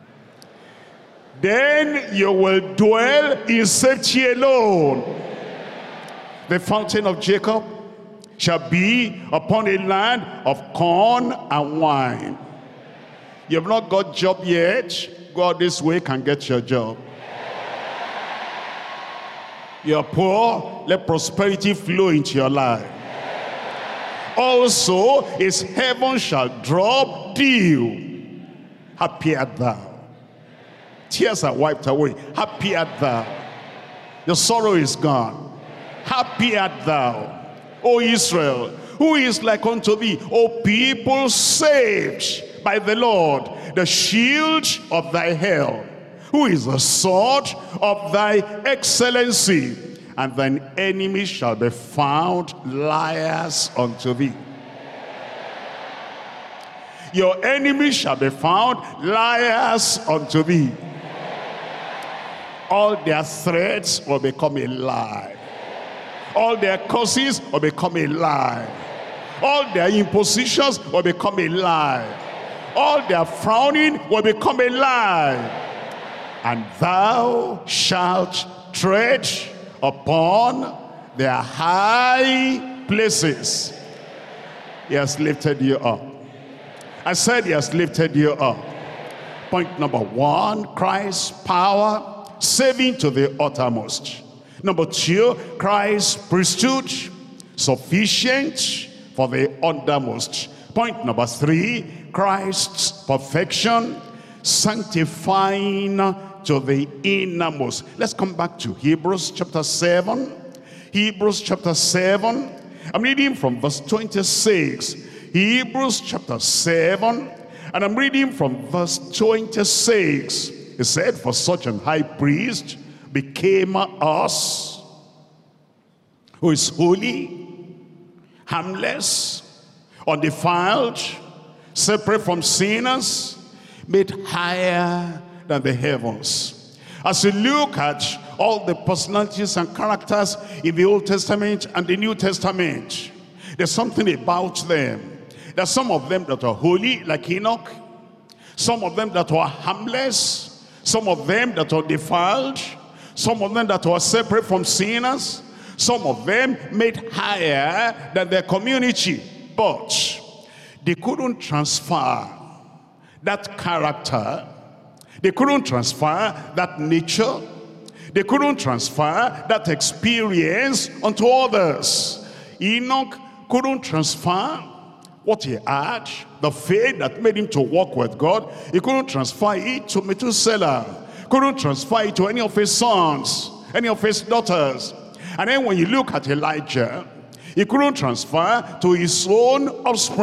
S1: Then you will dwell in safety alone. The fountain of Jacob shall be upon a land of corn and wine. You have not got job yet. Go out this way, can get your job. You're poor, let prosperity flow into your life. Also, his heaven shall drop dew. Happy art thou. Tears are wiped away. Happy art thou. Your sorrow is gone. Happy art thou, O Israel. Who is like unto thee, O people saved by the Lord, the shield of thy help? Who is the sword of thy excellency? And thine enemies shall be found liars unto thee. Your enemies shall be found liars unto thee. All their threats will become a lie. All their curses will become a lie. All their impositions will become a lie. All their frowning will become a lie. And thou shalt tread upon their high places. He has lifted you up. I said he has lifted you up. Point number one, Christ's power saving to the uttermost. Number two, Christ's priesthood sufficient for the undermost. Point number three, Christ's perfection sanctifying to the innermost. Let's come back to Hebrews chapter 7. Hebrews chapter 7. I'm reading from verse 26. Hebrews chapter 7. And I'm reading from verse 26. It said, for such an high priest became us, who is holy, harmless, undefiled, separate from sinners, made higher than the heavens. As you look at all the personalities and characters in the Old Testament and the New Testament, there's something about them. There's some of them that are holy, like Enoch. Some of them that are harmless. Some of them that are defiled. Some of them that are separate from sinners. Some of them made higher than their community. But they couldn't transfer that character. They couldn't transfer that nature. They couldn't transfer that experience onto others. Enoch couldn't transfer what he had, the faith that made him to walk with God. He couldn't transfer it to Methuselah. Couldn't transfer it to any of his sons, any of his daughters. And then when you look at Elijah, he couldn't transfer to his own offspring.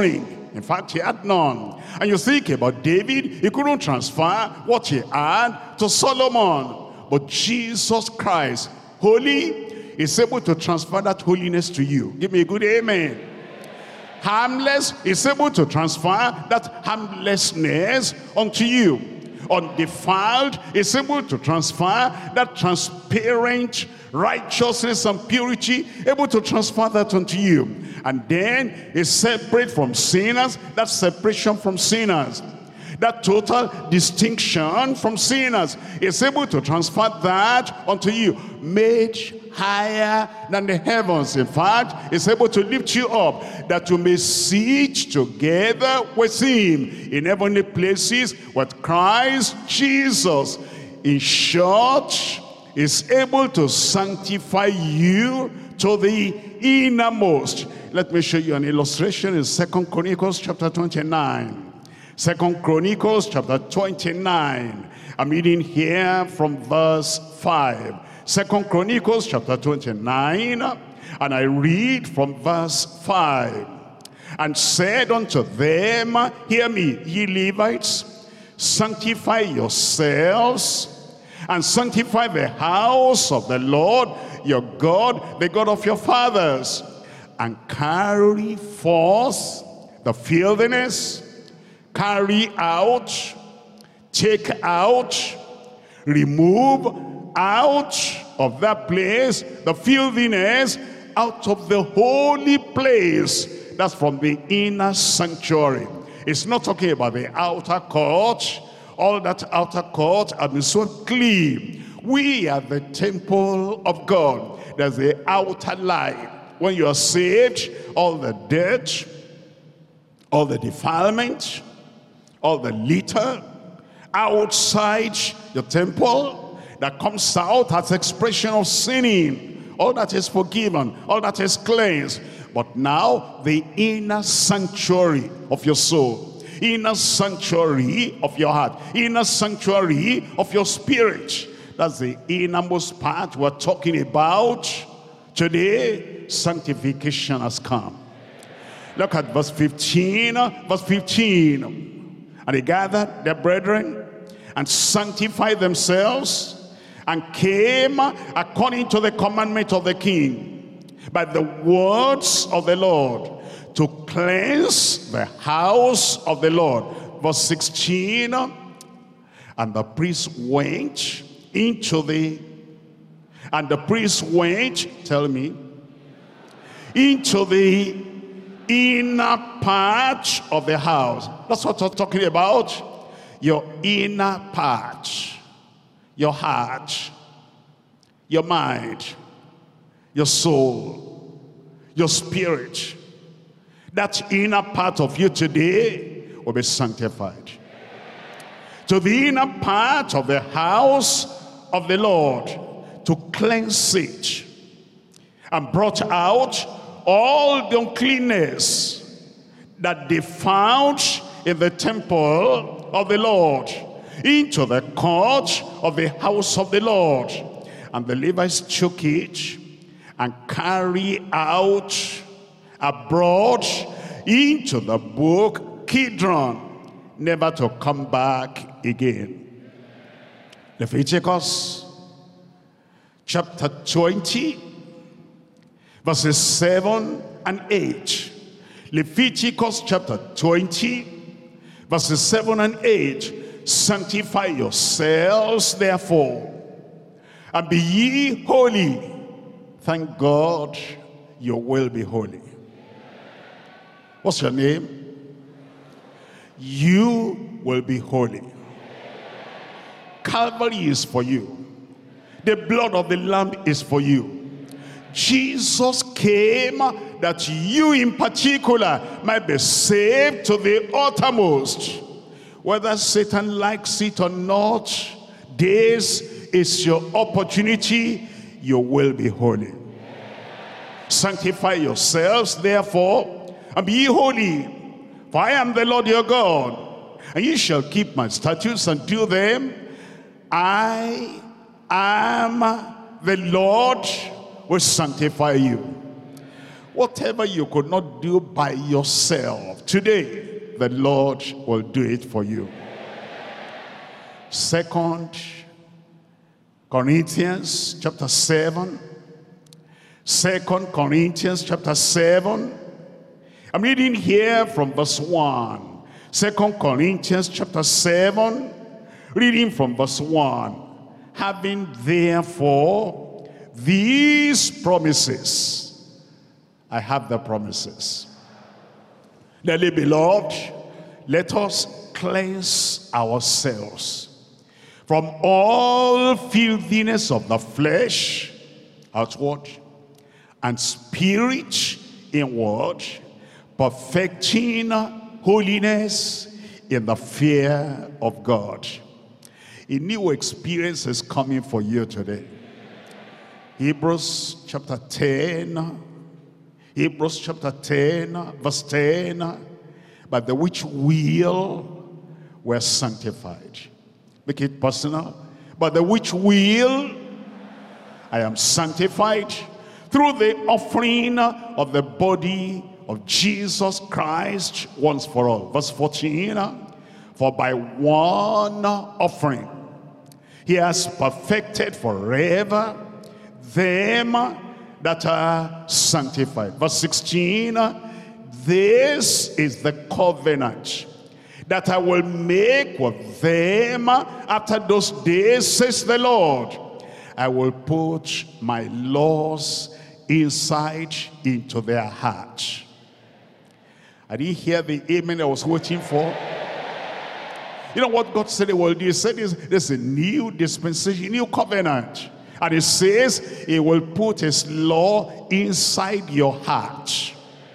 S1: In fact, he had none. And you think about David, he couldn't transfer what he had to Solomon. But Jesus Christ, holy, is able to transfer that holiness to you. Give me a good amen. Harmless, is able to transfer that harmlessness unto you. Undefiled, is able to transfer that transparent righteousness and purity, able to transfer that unto you. And then is separate from sinners, that separation from sinners, that total distinction from sinners, is able to transfer that unto you. Made higher than the heavens, in fact, is able to lift you up, that you may sit together with him in heavenly places with Christ Jesus. In short, is able to sanctify you to the innermost. Let me show you an illustration in 2 Chronicles chapter 29. 2 Chronicles chapter 29. I'm reading here from verse 5. 2 Chronicles chapter 29, and I read from verse 5. And said unto them, hear me, ye Levites, sanctify yourselves, and sanctify the house of the Lord your God, the God of your fathers, and carry forth the filthiness, carry out, take out, remove out of that place the filthiness out of the holy place. That's from the inner sanctuary. It's not talking about the outer court. All that outer court has been so clean. We are the temple of God. There's the outer life. When you are saved, all the dirt, all the defilement, all the litter outside your temple that comes out as expression of sinning, all that is forgiven, all that is cleansed. But now the inner sanctuary of your soul, inner sanctuary of your heart, inner sanctuary of your spirit, that's the innermost part we're talking about today. Sanctification has come. Look at verse 15. Verse 15. And they gathered their brethren and sanctified themselves, and came according to the commandment of the king by the words of the Lord to cleanse the house of the Lord. Verse 16. And the priest went into the, and the priest went, tell me, into the inner part of the house. That's what I'm talking about. Your inner part, your heart, your mind, your soul, your spirit. That inner part of you today will be sanctified. To the inner part of the house of the Lord, to cleanse it, and brought out all the uncleanness that they found in the temple of the Lord into the court of the house of the Lord. And the Levites took it and carried out abroad into the brook Kidron, never to come back again. Leviticus chapter 20, verses 7 and 8. Leviticus chapter 20, verses 7 and 8. Sanctify yourselves, therefore, and be ye holy. Thank God you will be holy. What's your name? You will be holy. Calvary is for you. The blood of the Lamb is for you. Jesus came that you in particular might be saved to the uttermost. Whether Satan likes it or not, this is your opportunity. You will be holy. Sanctify yourselves, therefore, and be ye holy. For I am the Lord your God, and ye shall keep my statutes and do them. I am the Lord will sanctify you. Whatever you could not do by yourself, today the Lord will do it for you. 2 Corinthians chapter 7. 2 Corinthians chapter 7. I'm reading here from verse 1. 2 Corinthians chapter 7, reading from verse 1. Having therefore these promises. I have the promises. Dearly beloved, let us cleanse ourselves from all filthiness of the flesh, outward, and spirit, inward, perfecting holiness in the fear of God. A new experience is coming for you today. Hebrews chapter 10, Hebrews chapter 10, verse 10, but the which will were sanctified. Make it personal. But the which will, I am sanctified through the offering of the body of Jesus Christ once for all. Verse 14, for by one offering he has perfected forever them that are sanctified. Verse 16, this is the covenant that I will make with them after those days, says the Lord. I will put my laws inside into their heart. I didn't hear the amen I was waiting for. You know what God said he will do? He said there's a new dispensation, a new covenant. And he says he will put his law inside your heart.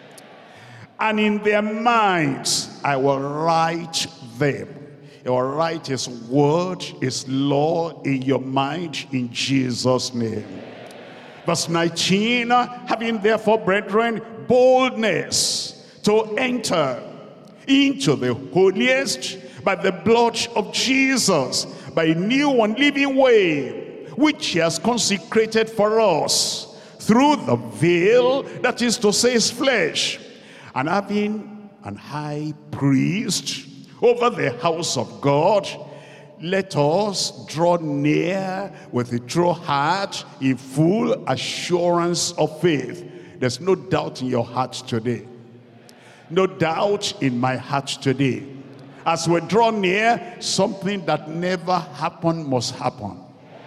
S1: And in their minds, I will write them. He will write his word, his law in your mind in Jesus' name. Verse 19, having therefore, brethren, boldness to enter into the holiest by the blood of Jesus, by a new and living way, which he has consecrated for us through the veil, that is to say his flesh, and having an high priest over the house of God, let us draw near with a true heart in full assurance of faith. There's no doubt in your heart today. No doubt in my heart today. As we draw near, something that never happened must happen.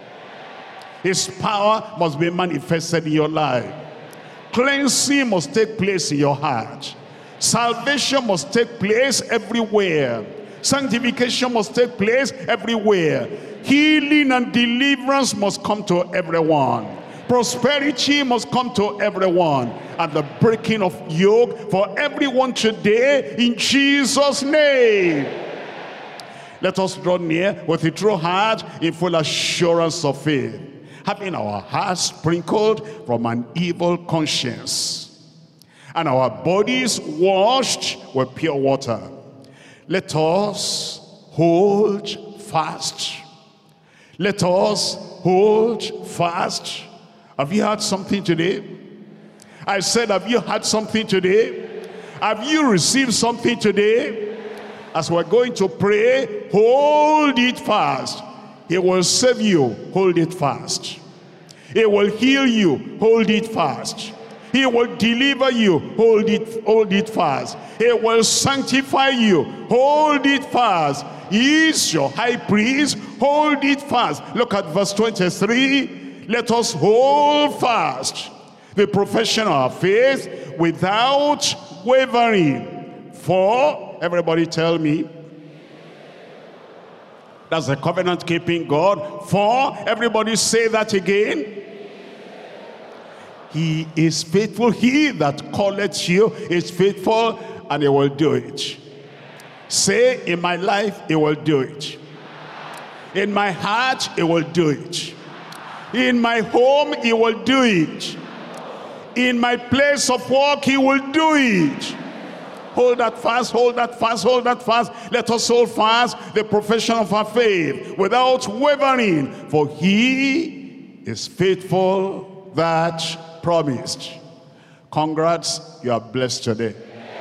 S1: His power must be manifested in your life. Cleansing must take place in your heart. Salvation must take place everywhere. Sanctification must take place everywhere. Healing and deliverance must come to everyone. Prosperity must come to everyone. And the breaking of yoke for everyone today in Jesus' name. Let us draw near with a true heart in full assurance of faith, having our hearts sprinkled from an evil conscience and our bodies washed with pure water. Let us hold fast. Let us hold fast. Have you heard something today? I said, have you heard something today? Have you received something today? As we're going to pray, hold it fast. He will save you, hold it fast. He will heal you, hold it fast. He will deliver you, hold it fast. He will sanctify you, hold it fast. He is your high priest, hold it fast. Look at verse 23. Let us hold fast the profession of our faith without wavering. For, everybody tell me, that's the covenant-keeping God. For, everybody say that again. He is faithful. He that calleth you is faithful, and he will do it. Say, in my life, he will do it. In my heart, he will do it. In my home, he will do it. In my place of work, he will do it. Hold that fast, hold that fast, hold that fast. Let us hold fast the profession of our faith without wavering, for he is faithful that promised. Congrats, you are blessed today.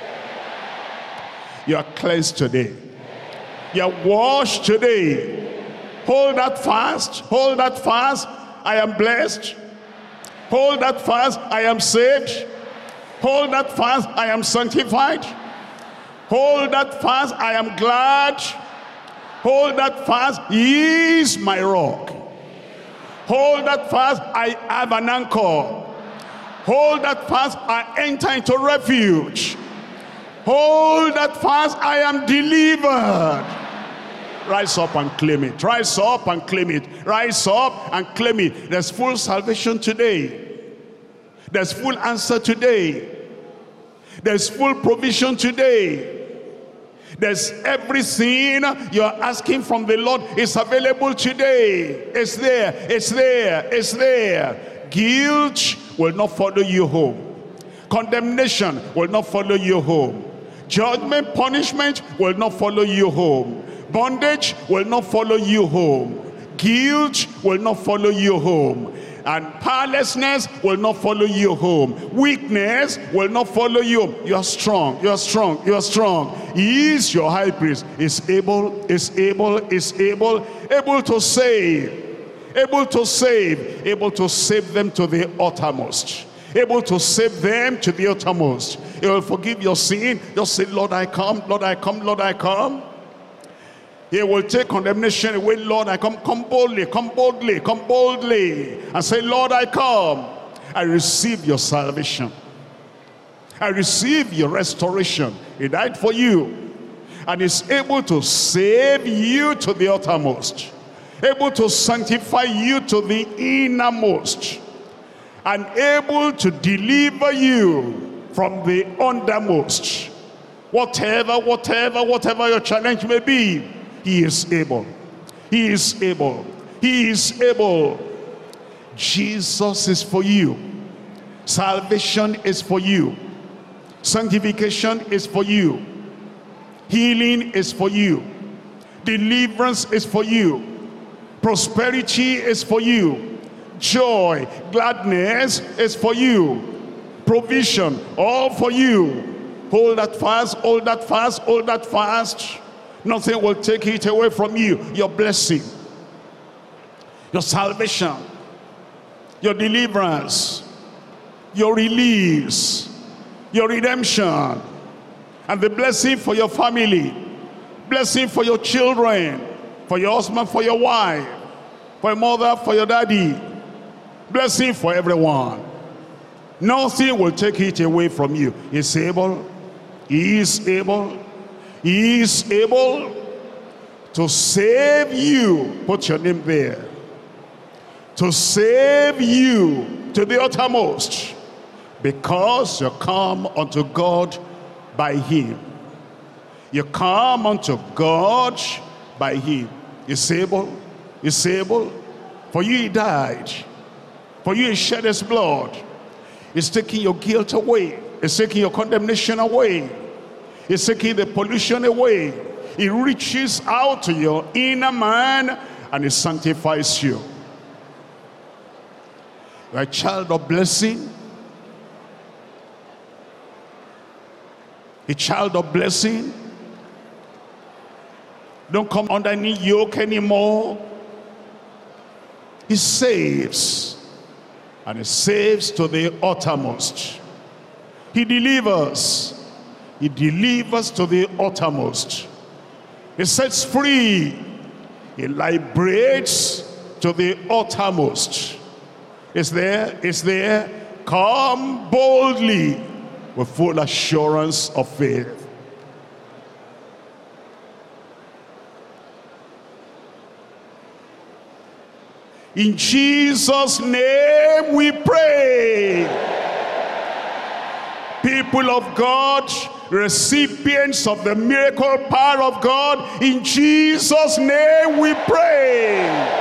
S1: You are cleansed today. You are washed today. Hold that fast. Hold that fast. I am blessed. Hold that fast. I am saved. Hold that fast. I am sanctified. Hold that fast. I am glad. Hold that fast. He is my rock. Hold that fast. I have an anchor. Hold that fast. I enter into refuge. Hold that fast. I am delivered. Rise up and claim it. Rise up and claim it. Rise up and claim it. There's full salvation today. There's full answer today. There's full provision today. There's everything you're asking from the Lord is available today. It's there. It's there. It's there. Guilt will not follow you home. Condemnation will not follow you home. Judgment, punishment will not follow you home. Bondage will not follow you home. Guilt will not follow you home. And powerlessness will not follow you home. Weakness will not follow you. You are strong. You are strong. You are strong. He is your high priest. Is able to save. Able to save. Able to save them to the uttermost. Able to save them to the uttermost. He will forgive your sin. Just say, Lord, I come. Lord, I come. Lord, I come. He will take condemnation away. Lord, I come. Come boldly, come boldly, come boldly. And say, Lord, I come. I receive your salvation. I receive your restoration. He died for you. And is able to save you to the uttermost. Able to sanctify you to the innermost. And able to deliver you from the undermost. Whatever your challenge may be, he is able. He is able. He is able. Jesus is for you. Salvation is for you. Sanctification is for you. Healing is for you. Deliverance is for you. Prosperity is for you. Joy, gladness is for you. Provision, all for you. Hold that fast, hold that fast, hold that fast. Nothing will take it away from you. Your blessing, your salvation, your deliverance, your release, your redemption, and the blessing for your family, blessing for your children, for your husband, for your wife, for your mother, for your daddy, blessing for everyone. Nothing will take it away from you. He's able. He is able. He is able to save you. Put your name there. To save you to the uttermost, because you come unto God by him. You come unto God by him. He's able. He's able. For you he died. For you he shed his blood. He's taking your guilt away. He's taking your condemnation away. He's taking the pollution away. He reaches out to your inner man and he sanctifies you. You're a child of blessing. A child of blessing. Don't come under any yoke anymore. He saves. And he saves to the uttermost. He delivers. He delivers to the uttermost. He sets free. He liberates to the uttermost. Is there? Is there? Come boldly with full assurance of faith. In Jesus' name we pray. People of God, recipients of the miracle power of God, in Jesus' name we pray.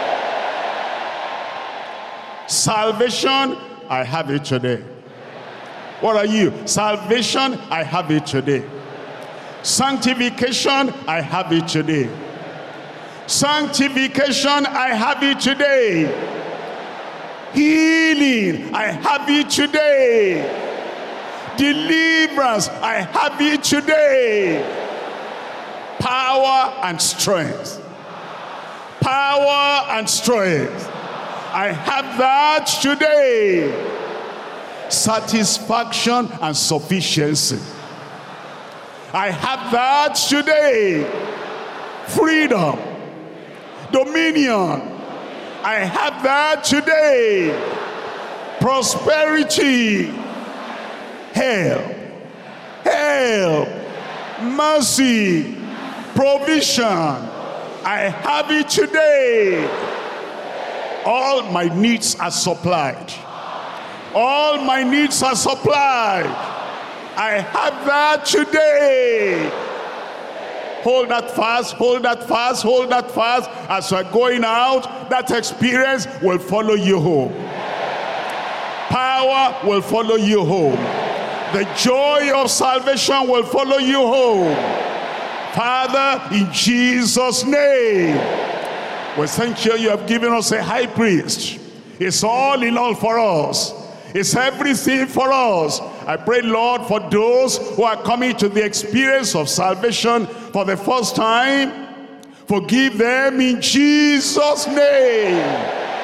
S1: Salvation, I have it today. What are you? Salvation, I have it today. Sanctification, I have it today. Sanctification, I have it today. Healing, I have it today. Deliverance, I have it today. Power and strength. Power and strength. I have that today. Satisfaction and sufficiency. I have that today. Freedom. Dominion. I have that today. Prosperity. Help. Help. Mercy. Provision. I have it today. All my needs are supplied. All my needs are supplied. I have that today. Hold that fast, hold that fast, hold that fast. As we're going out, that experience will follow you home. Power will follow you home. The joy of salvation will follow you home. Father, in Jesus' name, we thank you. You have given us a high priest. It's all in all for us. It's everything for us. I pray, Lord, for those who are coming to the experience of salvation for the first time, forgive them in Jesus' name.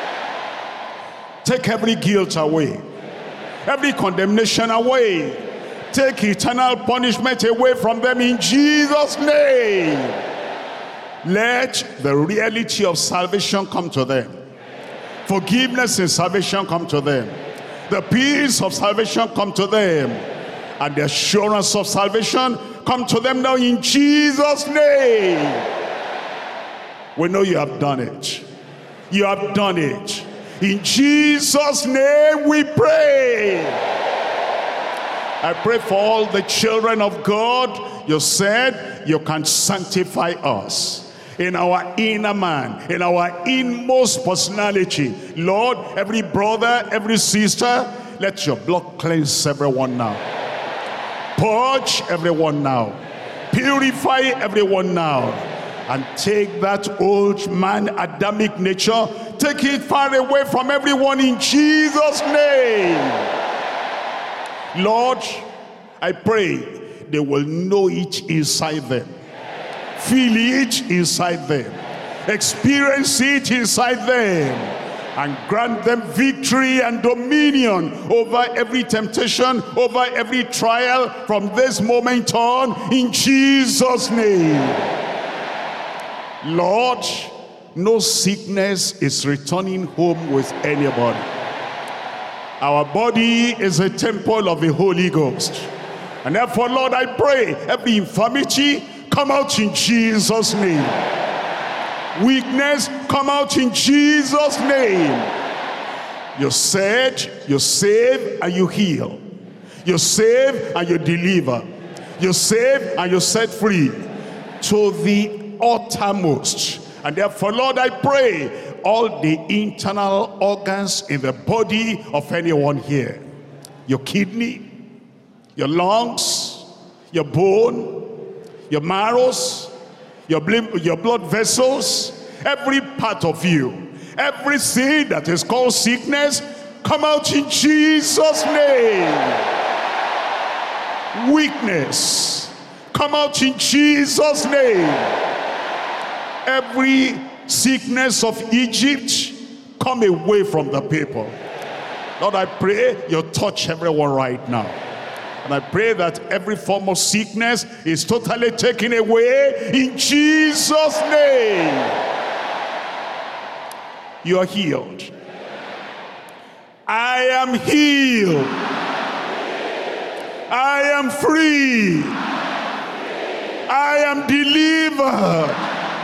S1: Take every guilt away, every condemnation away. Take eternal punishment away from them in Jesus' name. Let the reality of salvation come to them. Forgiveness in salvation come to them. The peace of salvation come to them. And the assurance of salvation come to them now in Jesus' name. We know you have done it. You have done it. In Jesus' name we pray. I pray for all the children of God. You said you can sanctify us in our inner man, in our inmost personality. Lord, every brother, every sister, let your blood cleanse everyone now. Purge everyone now. Purify everyone now. And take that old man Adamic nature, take it far away from everyone in Jesus' name. Lord, I pray they will know it inside them. Feel it inside them. Experience it inside them. And grant them victory and dominion over every temptation, over every trial from this moment on, in Jesus' name. Lord, no sickness is returning home with anybody. Our body is a temple of the Holy Ghost. And therefore, Lord, I pray every infirmity come out in Jesus' name. Weakness come out in Jesus' name. You said you save and you heal. You save and you deliver. You save and you set free to the uttermost. And therefore, Lord, I pray all the internal organs in the body of anyone here, your kidney, your lungs, your bone, your marrows, your blood vessels, every part of you, everything that is called sickness, come out in Jesus' name. Weakness, come out in Jesus' name. Every sickness of Egypt, come away from the people. Lord, I pray you touch everyone right now. And I pray that every form of sickness is totally taken away in Jesus' name. You are healed. I am healed. I am free. I am delivered.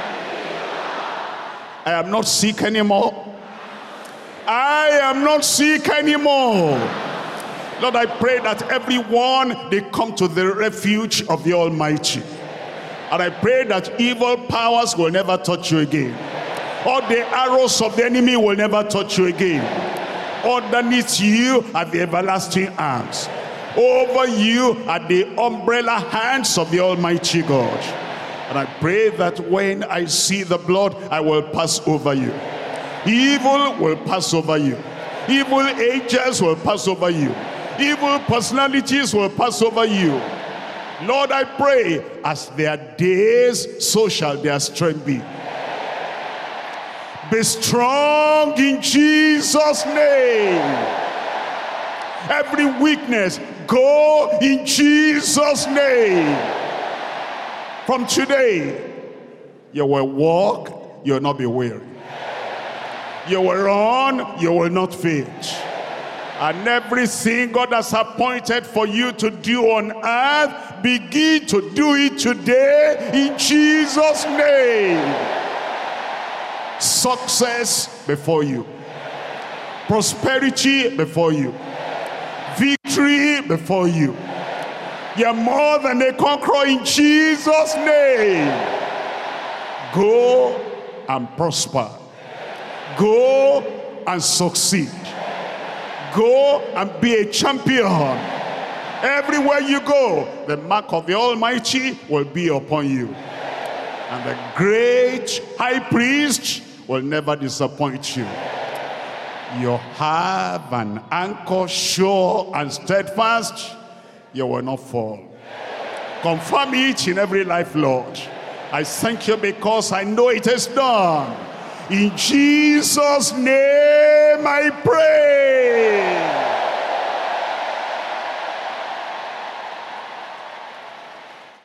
S1: I am not sick anymore. I am not sick anymore. Lord, I pray that everyone, they come to the refuge of the Almighty. And I pray that evil powers will never touch you again. All the arrows of the enemy will never touch you again. Underneath you are the everlasting arms. Over you are the umbrella hands of the Almighty God. And I pray that when I see the blood, I will pass over you. Evil will pass over you. Evil angels will pass over you. Evil personalities will pass over you. Lord, I pray, as their days, so shall their strength be. Be strong in Jesus' name. Every weakness, go in Jesus' name. From today, you will walk, you will not be weary. You will run, you will not faint. And everything God has appointed for you to do on earth, begin to do it today in Jesus' name. Success before you. Prosperity before you. Victory before you. You're more than a conqueror in Jesus' name. Go and prosper. Go and succeed. Go and be a champion. Everywhere you go, the mark of the Almighty will be upon you. And the great high priest will never disappoint you. You have an anchor sure and steadfast. You will not fall. Confirm it in every life, Lord. I thank you because I know it is done. In Jesus' name I pray.